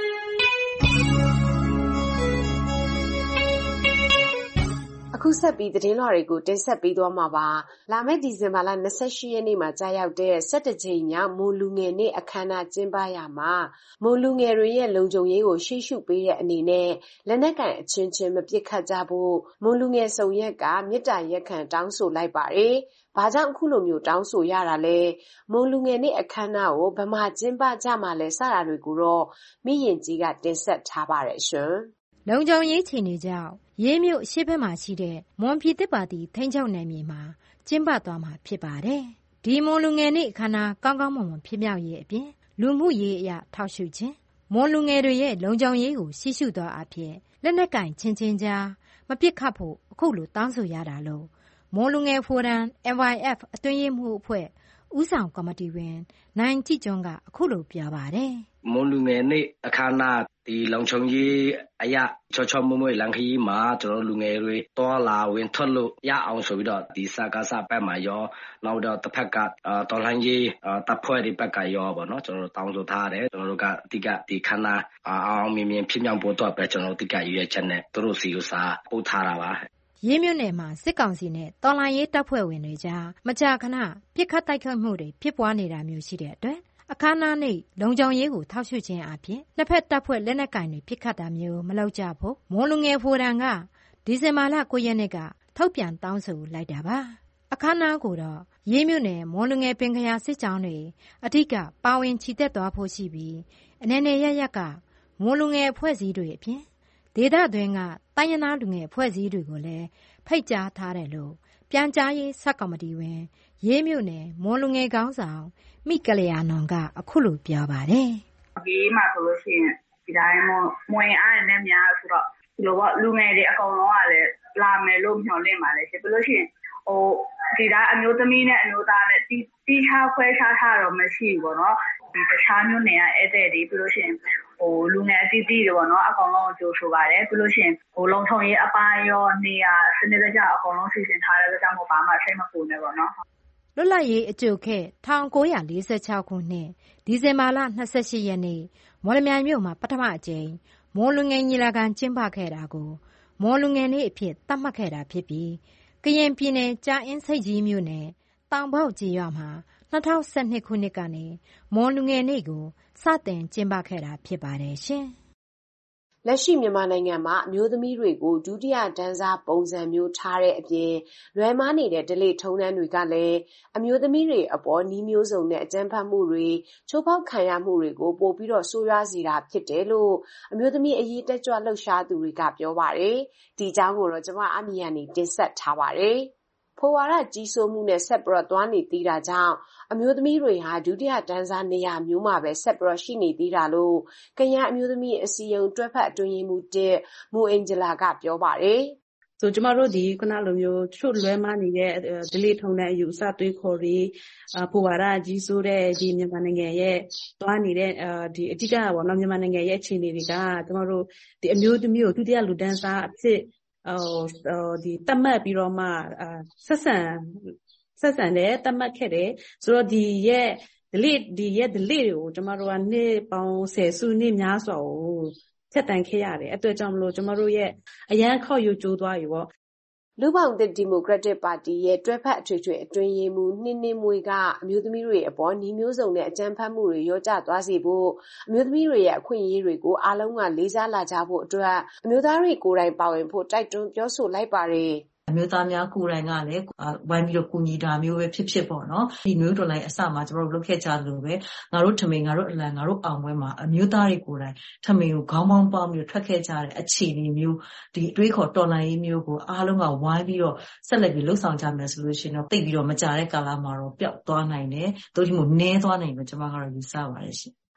အခုဆက်ပြီးသတင်းလွှာတွေကိုတင်ဆက်ပေးသွားမှာပါလာမယ့်ဒီဇင်ဘာလ၂၈ရက်နေ့မှာကြာရောက်တဲ့၁၁ကြိမ်မြောက်မွန်လူငယ်နေ့အခမ်းအနားကျင်းပရာမှာမွန်လူငယ်တွေရဲ့လုံခြုံရေးကိုရှေ့ရှုပေးတဲ့အနေနဲ့လက်နက်ကိုင်အချင်းချင်းမပစ်ခတ်ကြဖို့မွန်လူငယ်စုံရက်ကမေတ္တာရက်ခံတောင်းဆိုလိုက်ပါတယ်ဘာကြောင့်အခုလိုမျိုးတောင်းဆိုရတာလဲမွန်လူငယ်နေ့အခမ်းအနားကိုဘယ်မှာကျင်းပကြမှာလဲစတာတွေကိုတော့မိရင်ကြီးကတင်ဆက်ထားပါတယ်ရှင်လုံခြုံရေးခြေနေကြောင့်ရေးမြို့ရှေ့ဘက်မှာရှိတဲ့မွန်ပြည်သစ်ပါတီထိန်းချုပ်နယ်မြေမှာကျင်းပသွားမှာဖြစ်ပါတယ်။ဒီမွန်လူငယ်နေ့အခမ်းအနားကောင်းကောင်းမွန်မွန်ဖြစ်မြောက်ရေးအပြင်လူမှုရေးအရာထောက်ရှုခြင်းမွန်လူငယ်တွေရဲ့လုံခြုံရေးကိုရှိရှုသောအဖြစ်လက်နက်ကင်ချင်းချင်းကြားမပစ်ခတ်ဖို့အခုလိုတောင်းဆိုရတာလို့မွန်လူငယ်ဖိုရမ် M Y F အတွင်းရေးမှူးအဖွဲ့ဦးဆောင်ကော်မတီဝင်နိုင်ကြည်ကျွန်းကအခုလိုပြောပါတယ်မွန်လူငယ်နေ့အခမ်းအနားဒီလုံခြုံရေးအရာချောချောမွေ့မွေ့လမ်းခရီးမှာကျွန်တော်လူငယ်တွေတွာလာဝင်ထွက်လို့ရအောင်ဆိုပြီးတော့ဒီစကားစပတ်မှာရောနောက်တော့တစ်ဖက်ကတော်လှန်ရေးတပ်ဖွဲ့တွေဘက်ကရောပေါ့နော်ကျွန်တော်တောင်းဆိုထားတယ်ကျွန်တော်တို့ကအတိကဒီခန္ဓာအောင်မြင်မြင်ဖြစ်မြောက်ဖို့တော့ပဲကျွန်တော်တို့အတိကရွေးချက်နဲ့သူတို့စီကိုစာပို့ထားတာပါရေးမြို့နယ်မှာစစ်ကောင်စီနဲ့တော်လှန်ရေးတပ်ဖွဲ့ဝင်တွေကြားမကြာခဏပြစ်ခတ်တိုက်ခိုက်မှုတွေဖြစ်ပွားနေတာမျိုးရှိတဲ့အတွက်အခမ်းအနားနေ့လုံခြုံရေးကိုထောက်ရှုခြင်းအပြင်နှစ်ဖက်တပ်ဖွဲ့လက်နက်ကင်တွေပြစ်ခတ်တာမျိုးမလုပ်ကြဖို့မွန်လူငယ်ဖိုရမ်ကဒီဇင်ဘာလ၉ရက်နေ့ကထုတ်ပြန်တောင်းဆိုလိုက်တာပါအခမ်းအနားကိုတော့ရေးမြို့နယ်မွန်လူငယ်ပင်ခရာစစ်ကြောင်းတွေအထက်ကပါဝင်ချီတက်သွားဖို့ရှိပြီးအနေနဲ့ရရကမွန်လူငယ်အဖွဲ့အစည်းတွေအပြင်ဒေသတွင်းကတိုင်းရင်းသားလူငယ်အဖွဲ့အစည်းတွေကိုလည်းဖိတ်ကြားထားတယ်လို့ပြန်ကြားရေးဆက်ကော်မတီဝင်ရေးမြို့နယ်မွန်လူငယ်ကောင်းဆောင်မိကလျာနွန်ကအခုလိုပြောပါတယ်။ဒီမှာဆိုလို့ရှိရင်ဒီတိုင်းမမွေအားနဲ့များဆိုတော့ဒီလိုပေါ့လူငယ်တွေအကုန်လုံးကလည်းလာမယ်လို့မျှော်လင့်ပါတယ်ရှင်။ပြီးလို့ရှိရင်ဟိုဒီတိုင်းအမျိုးသမီးနဲ့အမျိုးသားနဲ့တီးတီးခြားခွဲခြားထားတော့မရှိဘူးပေါ့နော်။ဒီတခြားမျိုးနယ်ကဧည့်သည်တွေပြီးလို့ရှိရင်ဟိုလူငယ်အတီးတီးတွေပေါ့နော်အကုန်လုံးကြိုဆိုပါတယ်ပြီးလို့ရှိရင်ဟိုလုံထုံရေးအပိုင်းရောနေရာစနစ်တကျအကုန်လုံးစီစဉ်ထားတဲ့ကြောင့်မို့ဘာမှစိတ်မပူနဲ့ပေါ့နော်လွတ်လပ်ရေးအကျိုးခဲ့၁၉၄၆ခုနှစ်ဒီဇင်ဘာလ၂၈ရက်နေ့မော်လမြိုင်မြို့မှာပထမအကြိမ်မွန်လူငယ်ညီလာခံကျင်းပခဲ့တာကိုမွန်လူငယ်နေ့အဖြစ်သတ်မှတ်ခဲ့တာဖြစ်ပြီးကရင်ပြည်နယ်ကြာအင်းဆိပ်ကြီးမြို့နယ်တောင်ပေါက်ကြီးရွာမှာ၂၀၁၂ခုနှစ်ကနေမွန်လူငယ်နေ့ကိုစတင်ကျင်းပခဲ့တာဖြစ်ပါတယ်ရှင်လက်ရှိမြန်မာနိုင်ငံမှာအမျိုးသမီးတွေကိုဒုတိယတန်းစားပုံစံမျိုးထားတဲ့အပြင်လွယ်မားနေတဲ့ဒလိထုံးတန်းတွေကလည်းအမျိုးသမီးတွေအပေါ်နှီးမျိုးစုံနဲ့အကြမ်းဖက်မှုတွေချိုးဖောက်ခံရမှုတွေကိုပို့ပြီးတော့ဆိုးရွားစေတာဖြစ်တယ်လို့အမျိုးသမီးအရေးတက်ကြွလှုပ်ရှားသူတွေကပြောပါတယ်။ဒီအကြောင်းကိုတော့ကျွန်မအမီယာနေတင်ဆက်ထားပါတယ်။ဖိုဝါဒကြီးစိုးမှုနဲ့ဆက်ပြီးတော့သွားနေသေးတာကြောင့်အမျိုးသမီးတွေဟာဒုတိယတန်းစားနေရာမျိုးမှာပဲဆက်ပြီးတော့ရှိနေသေးတာလို့ကရင်အမျိုးသမီးအစည်းအရုံးတွဲဖက်အတွင်းရေးမှူးတစ်မူအင်ဂျလာကပြောပါတယ်။ဆိုကျမတို့ဒီခုနလိုမျိုးချို့လွဲမနေတဲ့ဒလိထုံတဲ့အယူအဆတွေးခေါ်ပြီးဖိုဝါဒကြီးစိုးတဲ့ဒီမြန်မာနိုင်ငံရဲ့သွားနေတဲ့ဒီအဓိကပေါ့နော်မြန်မာနိုင်ငံရဲ့အခြေအနေတွေကကျမတို့ဒီအမျိုးသမီးကိုဒုတိယလူတန်းစားအဖြစ်ဟိုဒီတတ်မှတ်ပြီးတော့မှဆက်ဆံဆက်ဆံတယ်တတ်မှတ်ခဲ့တယ်ဆိုတော့ဒီရဲ့ဒလိဒီရဲ့ဒလိတွေကိုကျမတို့ကနှစ်ပေါင်းဆယ်စုနှစ်များစွာကိုဖြတ်တန်းခဲ့ရတယ်အတွက်ကြောင့်မလို့ကျမတို့ရဲ့အရန်ခေါက်ယူကြိုးသွားပြီပေါ့လူပောင်တဲ့ဒီမိုကရက်တစ်ပါတီရဲ့တွဲဖက်အထွေထွေအတွင်းရေးမှူးနှင်းနှင်းမွေကအမျိုးသမီးတွေအပေါ်နှီးမျိုးစုံနဲ့အကြမ်းဖက်မှုတွေရောကျသွားစေဖို့အမျိုးသမီးတွေရဲ့အခွင့်အရေးတွေကိုအားလုံးကလေးစားလာကြဖို့အတွက်အမျိုးသားတွေကိုယ်တိုင်ပါဝင်ဖို့တိုက်တွန်းပြောဆိုလိုက်ပါတယ်အမျိုးသားများကိုယ်တိုင်ကလည်းဝိုင်းပြီးတော့ကူညီတာမျိုးပဲဖြစ်ဖြစ်ပေါ့နော်ဒီမျိုးတော်လိုက်အစမှာကျွန်တော်တို့လုပ်ခဲ့ကြလို့ပဲငါတို့ထမင်းငါတို့အလံငါတို့အောင်ပွဲမှာအမျိုးသားတွေကိုယ်တိုင်ထမင်းကိုခေါင်းပေါင်းပေါင်းပြီးထွက်ခဲ့ကြတဲ့အခြေအနေမျိုးဒီအတွေးခေါ်တော်လှန်ရေးမျိုးကိုအားလုံးကဝိုင်းပြီးတော့ဆက်လက်ပြီးလှုပ်ဆောင်ကြမယ်ဆိုလို့ရှိရင်တော့တိတ်ပြီးတော့မကြတဲ့ကာလမှာတော့ပျောက်သွားနိုင်တယ်တို့ဒီမျိုးနည်းသွားနိုင်လို့ကျွန်မကတော့ယူဆပါတယ်ရှင်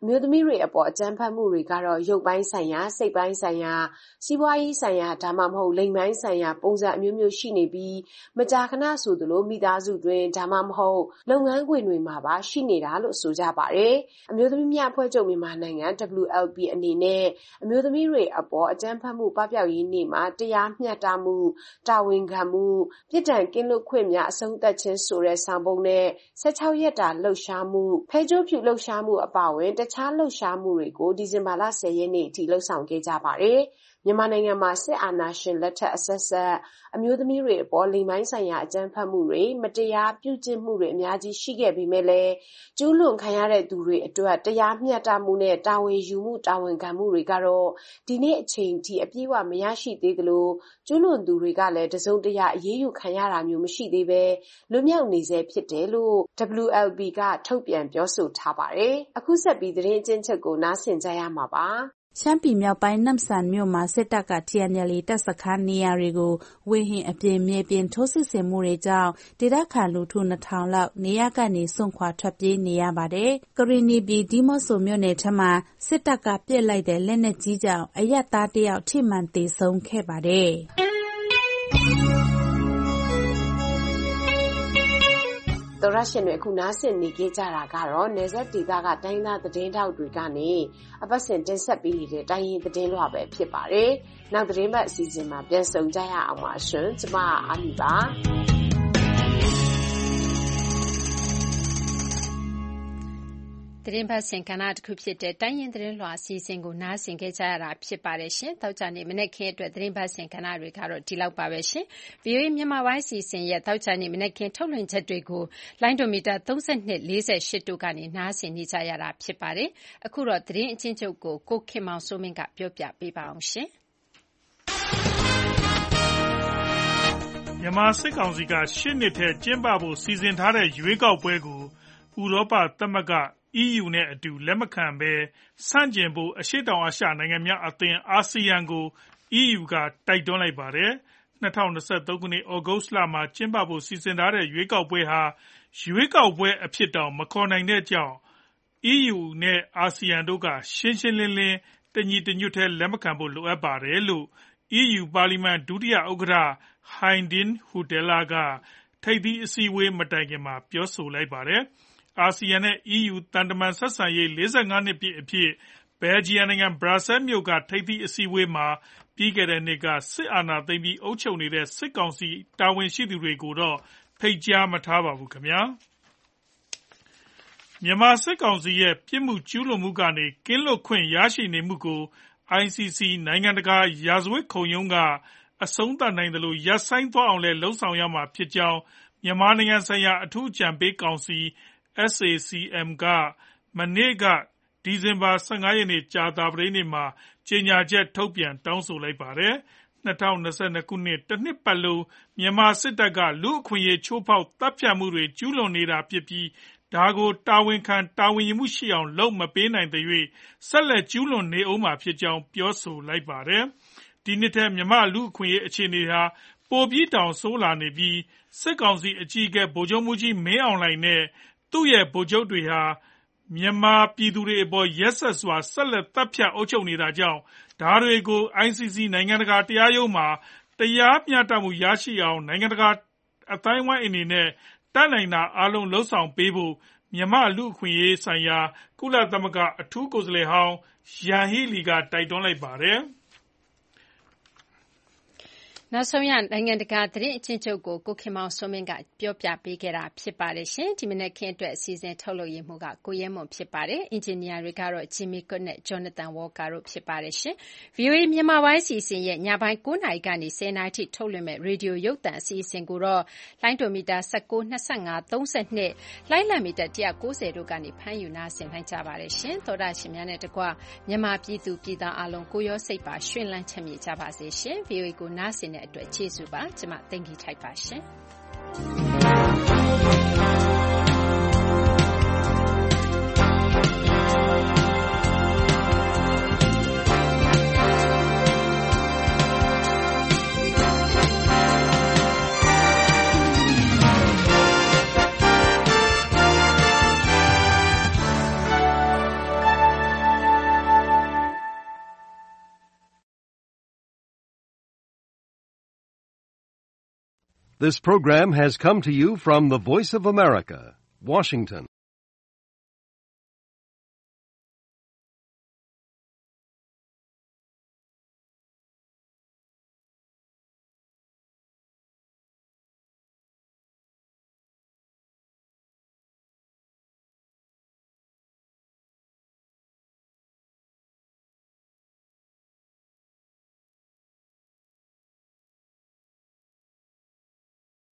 အမျိုးသမီးတွေအပေါ်အကြမ်းဖက်မှုတွေကတော့ရုပ်ပိုင်းဆိုင်ရာ၊စိတ်ပိုင်းဆိုင်ရာ၊စီးပွားရေးဆိုင်ရာဒါမှမဟုတ်လိင်ပိုင်းဆိုင်ရာပုံစံအမျိုးမျိုးရှိနေပြီးမကြာခဏဆိုသလိုမိသားစုတွင်ဒါမှမဟုတ်လုပ်ငန်းခွင်တွေမှာပါရှိနေတာလို့ဆိုကြပါတယ်။အမျိုးသမီးများအဖွဲ့ချုပ်မြန်မာနိုင်ငံ W L P အနေနဲ့အမျိုးသမီးတွေအပေါ်အကြမ်းဖက်မှုပပျောက်ရေးနေ့မှာတရားမျှတမှု၊တာဝန်ခံမှု၊ပြစ်ဒဏ်ကင်းလွတ်ခွင့်များအဆုံးသတ်ခြင်းဆိုတဲ့ဆောင်ပုဒ်နဲ့ဆယ်ခြောက်ရက်တာလှုပ်ရှားမှု၊ဖဲကြိုးဖြူလှုပ်ရှားမှုအပါအဝင်တခြားလှုပ်ရှားမှုတွေကိုဒီဇင်ဘာလဆယ်ရက်နေ့အထိလှုပ်ဆောင်ခဲ့ကြပါတယ်။မြန်မာနိုင်ငံမှာစစ်အာဏာရှင်လက်ထက်အဆက်ဆက်အမျိုးသမီးတွေအပေါ်လိင်ပိုင်းဆိုင်ရာအကြမ်းဖက်မှုတွေမတရားပြုကျင့်မှုတွေအများကြီးရှိခဲ့ပေမဲ့လည်းကျူးလွန်ခံရတဲ့သူတွေအတွက်တရားမျှတမှုနဲ့တာဝန်ယူမှုတာဝန်ခံမှုတွေကတော့ဒီနေ့အချိန်ထိအပြည့်အဝမရရှိသေးသလိုကျူးလွန်သူတွေကလည်းတစုံတရာအရေးယူခံရတာမျိုးမရှိသေးဘဲလွတ်မြောက်နေဆဲဖြစ်တယ်လို့ W L P ကထုတ်ပြန်ပြောဆိုထားပါတယ်။အခုဆက်ပြီးသတင်းအကျဉ်းချုပ်ကိုနားဆင်ကြရမှာပါ။ရှမ်းပြည်မြောက်ပိုင်းနမ့်ဆန်မြို့မှာစစ်တပ်က T N L A တပ်စခန်းနေရာတွေကိုဝေဟင်အပြင်မြေပြင်ထိုးစစ်ဆင်မှုတွေကြောင့်ဒေသခံလူထုနှစ်ထောင်လောက်နေရပ်ကနေစွန့်ခွာထွက်ပြေးနေရပါတယ်။ကရင်နီပြည်ဒီးမော့ဆိုမြို့နယ်ထက်မှာစစ်တပ်ကပစ်လိုက်တဲ့လက်နက်ကြီးကြောင့်အရပ်သားတစ်ယောက်ထိမှန်သေဆုံးခဲ့ပါတယ်။သောရရှင်တွေအခုနားဆင်နေကြကြတာကတော့နယ်စပ်ဒေသကတိုင်းသားသတင်းတောက်တွေကနေအပတ်စဉ်တင်ဆက်ပေးနေတဲ့တိုင်းရင်းသတင်းလွှာပဲဖြစ်ပါတယ်။နောက်သတင်းပတ်အစီအစဉ်မှာပြန်ဆုံကြရအောင်ပါရှင်။ကျမအာမီပါ။သတင်းပတ်စဉ်ကဏ္ဍတစ်ခုဖြစ်တဲ့တိုင်းရင်းသတင်းလွှာအစီအစဉ်ကိုနားဆင်ခဲ့ကြရတာဖြစ်ပါတယ်ရှင်။သောကြာနေ့မနေ့ခင်းအတွက်သတင်းပတ်စဉ်ကဏ္ဍတွေကတော့ဒီလောက်ပါပဲရှင်။ V O A မြန်မာပိုင်းအစီအစဉ်ရဲ့သောကြာနေ့မနေ့ခင်းထုတ်လွှင့်ချက်တွေကိုလိုင်းဒိုမီတာသုံး၂ ၄၈တို့ကနေနားဆင်နေကြရတာဖြစ်ပါတယ်။အခုတော့သတင်းအချင်းချုပ်ကိုကိုခင်မောင်စိုးမင်းကပြောပြပေးပါအောင်ရှင်။မြန်မာစစ်ကောင်စီကရှစ်နှစ်ထဲကျင်းပဖို့စီစဉ်ထားတဲ့ရွေးကောက်ပွဲကိုဥရောပသမဂ္ဂE U နဲ့အတူလက်မခံဘဲဆန့်ကျင်ဖို့အရှေ့တောင်အာရှနိုင်ငံများအသင်းအာဆီယံကို E U ကတိုက်တွန်းလိုက်ပါတယ်။၂၀၂၃ခုနှစ်ဩဂုတ်လမှာကျင်းပဖို့စီစဉ်ထားတဲ့ရွေးကောက်ပွဲဟာရွေးကောက်ပွဲအဖြစ်တောင်မခေါ်နိုင်တဲ့ကြောင့် E U နဲ့အာဆီယံတို့ကရှင်းရှင်းလင်းလင်းတညီတညွတ်တည်းလက်မခံဖို့လိုအပ်ပါတယ်လို့ E U ပါလီမန်ဒုတိယဥက္ကဋ္ဌ Heidi Hautala ကထိပ်သီးအစည်းအဝေးမတိုင်ခင်မှာပြောဆိုလိုက်ပါတယ်။အာဆီယံနဲ့ E U သံတမန်ဆက်ဆံရေး၄၅နှစ်ပြည့်အဖြစ်ဘယ်လ်ဂျီယံနိုင်ငံဘရပ်ဆဲလ်မြို့ကထိပ်သီးအစည်းအဝေးမှာပြီးခဲ့တဲ့နှစ်ကစစ်အာဏာသိမ်းပြီးအုပ်ချုပ်နေတဲ့စစ်ကောင်စီတာဝန်ရှိသူတွေကိုတော့ဖိတ်ကြားမထားပါဘူးခင်ဗျာ။မြန်မာစစ်ကောင်စီရဲ့ပြစ်မှုကျူးလွန်မှုကနေကင်းလွတ်ခွင့်ရရှိနေမှုကို I C C နိုင်ငံတကာရာဇဝတ်ခုံရုံးကအဆုံးသတ်နိုင်သလိုရပ်ဆိုင်းသွားအောင်လည်းလုပ်ဆောင်ရမှာဖြစ်ကြောင်းမြန်မာနိုင်ငံဆိုင်ရာအထူးအကြံပေးကောင်စီS A C M ကမနေ့ကဒီဇင်ဘာ၁၅ရက်နေ့ကြာသပတေးနေ့မှာကြေညာချက်ထုတ်ပြန်တောင်းဆိုလိုက်ပါတယ်။၂၀၂၂ခုနှစ်တနှစ်ပတ်လုံးမြန်မာစစ်တပ်ကလူ့အခွင့်အရေးချိုးဖောက်သတ်ဖြတ်မှုတွေကျူးလွန်နေတာဖြစ်ပြီးဒါကိုတာဝန်ခံတာဝန်ယူမှုရှိအောင်လုပ်မပေးနိုင်သရွေ့ဆက်လက်ကျူးလွန်နေဦးမှာဖြစ်ကြောင်းပြောဆိုလိုက်ပါတယ်။ဒီနှစ်ထဲမြန်မာလူ့အခွင့်အရေးအခြေအနေဟာပိုပြီးတောင်ဆိုးလာနေပြီးစစ်ကောင်စီအကြီးအကဲဗိုလ်ချုပ်မှူးကြီးမင်းအောင်လှိုင်နဲ့သူ့ရဲ့ဗိုလ်ချုပ်တွေဟာမြန်မာပြည်သူတွေအပေါ်ရက်စက်စွာဆက်လက်သတ်ဖြတ်အုပ်ချုပ်နေတာကြောင့်ဒါတွေကို I C C နိုင်ငံတကာတရားရုံးမှာတရားမျှတမှုရရှိအောင်နိုင်ငံတကာအသိုင်းအဝိုင်းအနေနဲ့တတ်နိုင်တာအားလုံးလုပ်ဆောင်ပေးဖို့မြန်မာလူ့အခွင့်အရေးဆိုင်ရာကုလသမဂ္ဂအထူးကိုယ်စားလှယ်ဟောင်းယန်ဟီလီကတိုက်တွန်းလိုက်ပါတယ်။နောက်ဆုံးရနိုင်ငံတကာသတင်းအချင်းချုပ်ကိုကိုခင်မောင်စိုးမင်းကပြောပြပေးခဲ့တာဖြစ်ပါတယ်ရှင်။ဒီမနေ့ခင်းအတွက်အစီအစဉ်ထုတ်လုပ်ရမှုကကိုရဲမွန်ဖြစ်ပါတယ်။အင်ဂျင်နီယာတွေကတော့ဂျီမီကွတ်နဲ့ဂျော်နသန်ဝေါ်ကာတို့ဖြစ်ပါတယ်ရှင်။ V O A မြန်မာပိုင်းအစီအစဉ်ရဲ့ညပိုင်း၉နာရီကနေ၁၀နာရီထိထုတ်လွှင့်မဲ့ရေဒီယိုရုပ်သံအစီအစဉ်ကိုတော့လိုင်းဒိုမီတာ၁၉ ၂၅ ၃၂လိုင်းလံမီတာ၁၉၀တို့ကနေဖမ်းယူနာဆင်နိုင်ကြပါတယ်ရှင်။သောတာရှင်များနဲ့တကွမြန်မာပြည်သူပြည်သားအလုံးကိုရောစိတ်ပါရွှင်လန်းချမ်းမြေ့ကြပါစေရှင်။ V O A ကိုနားဆင်တဲ့အတွက်ကျေးဇူးပါကျွန်မသိင်္ဂီထိုက်ပါရှင် This program has come to you from the Voice of America, Washington.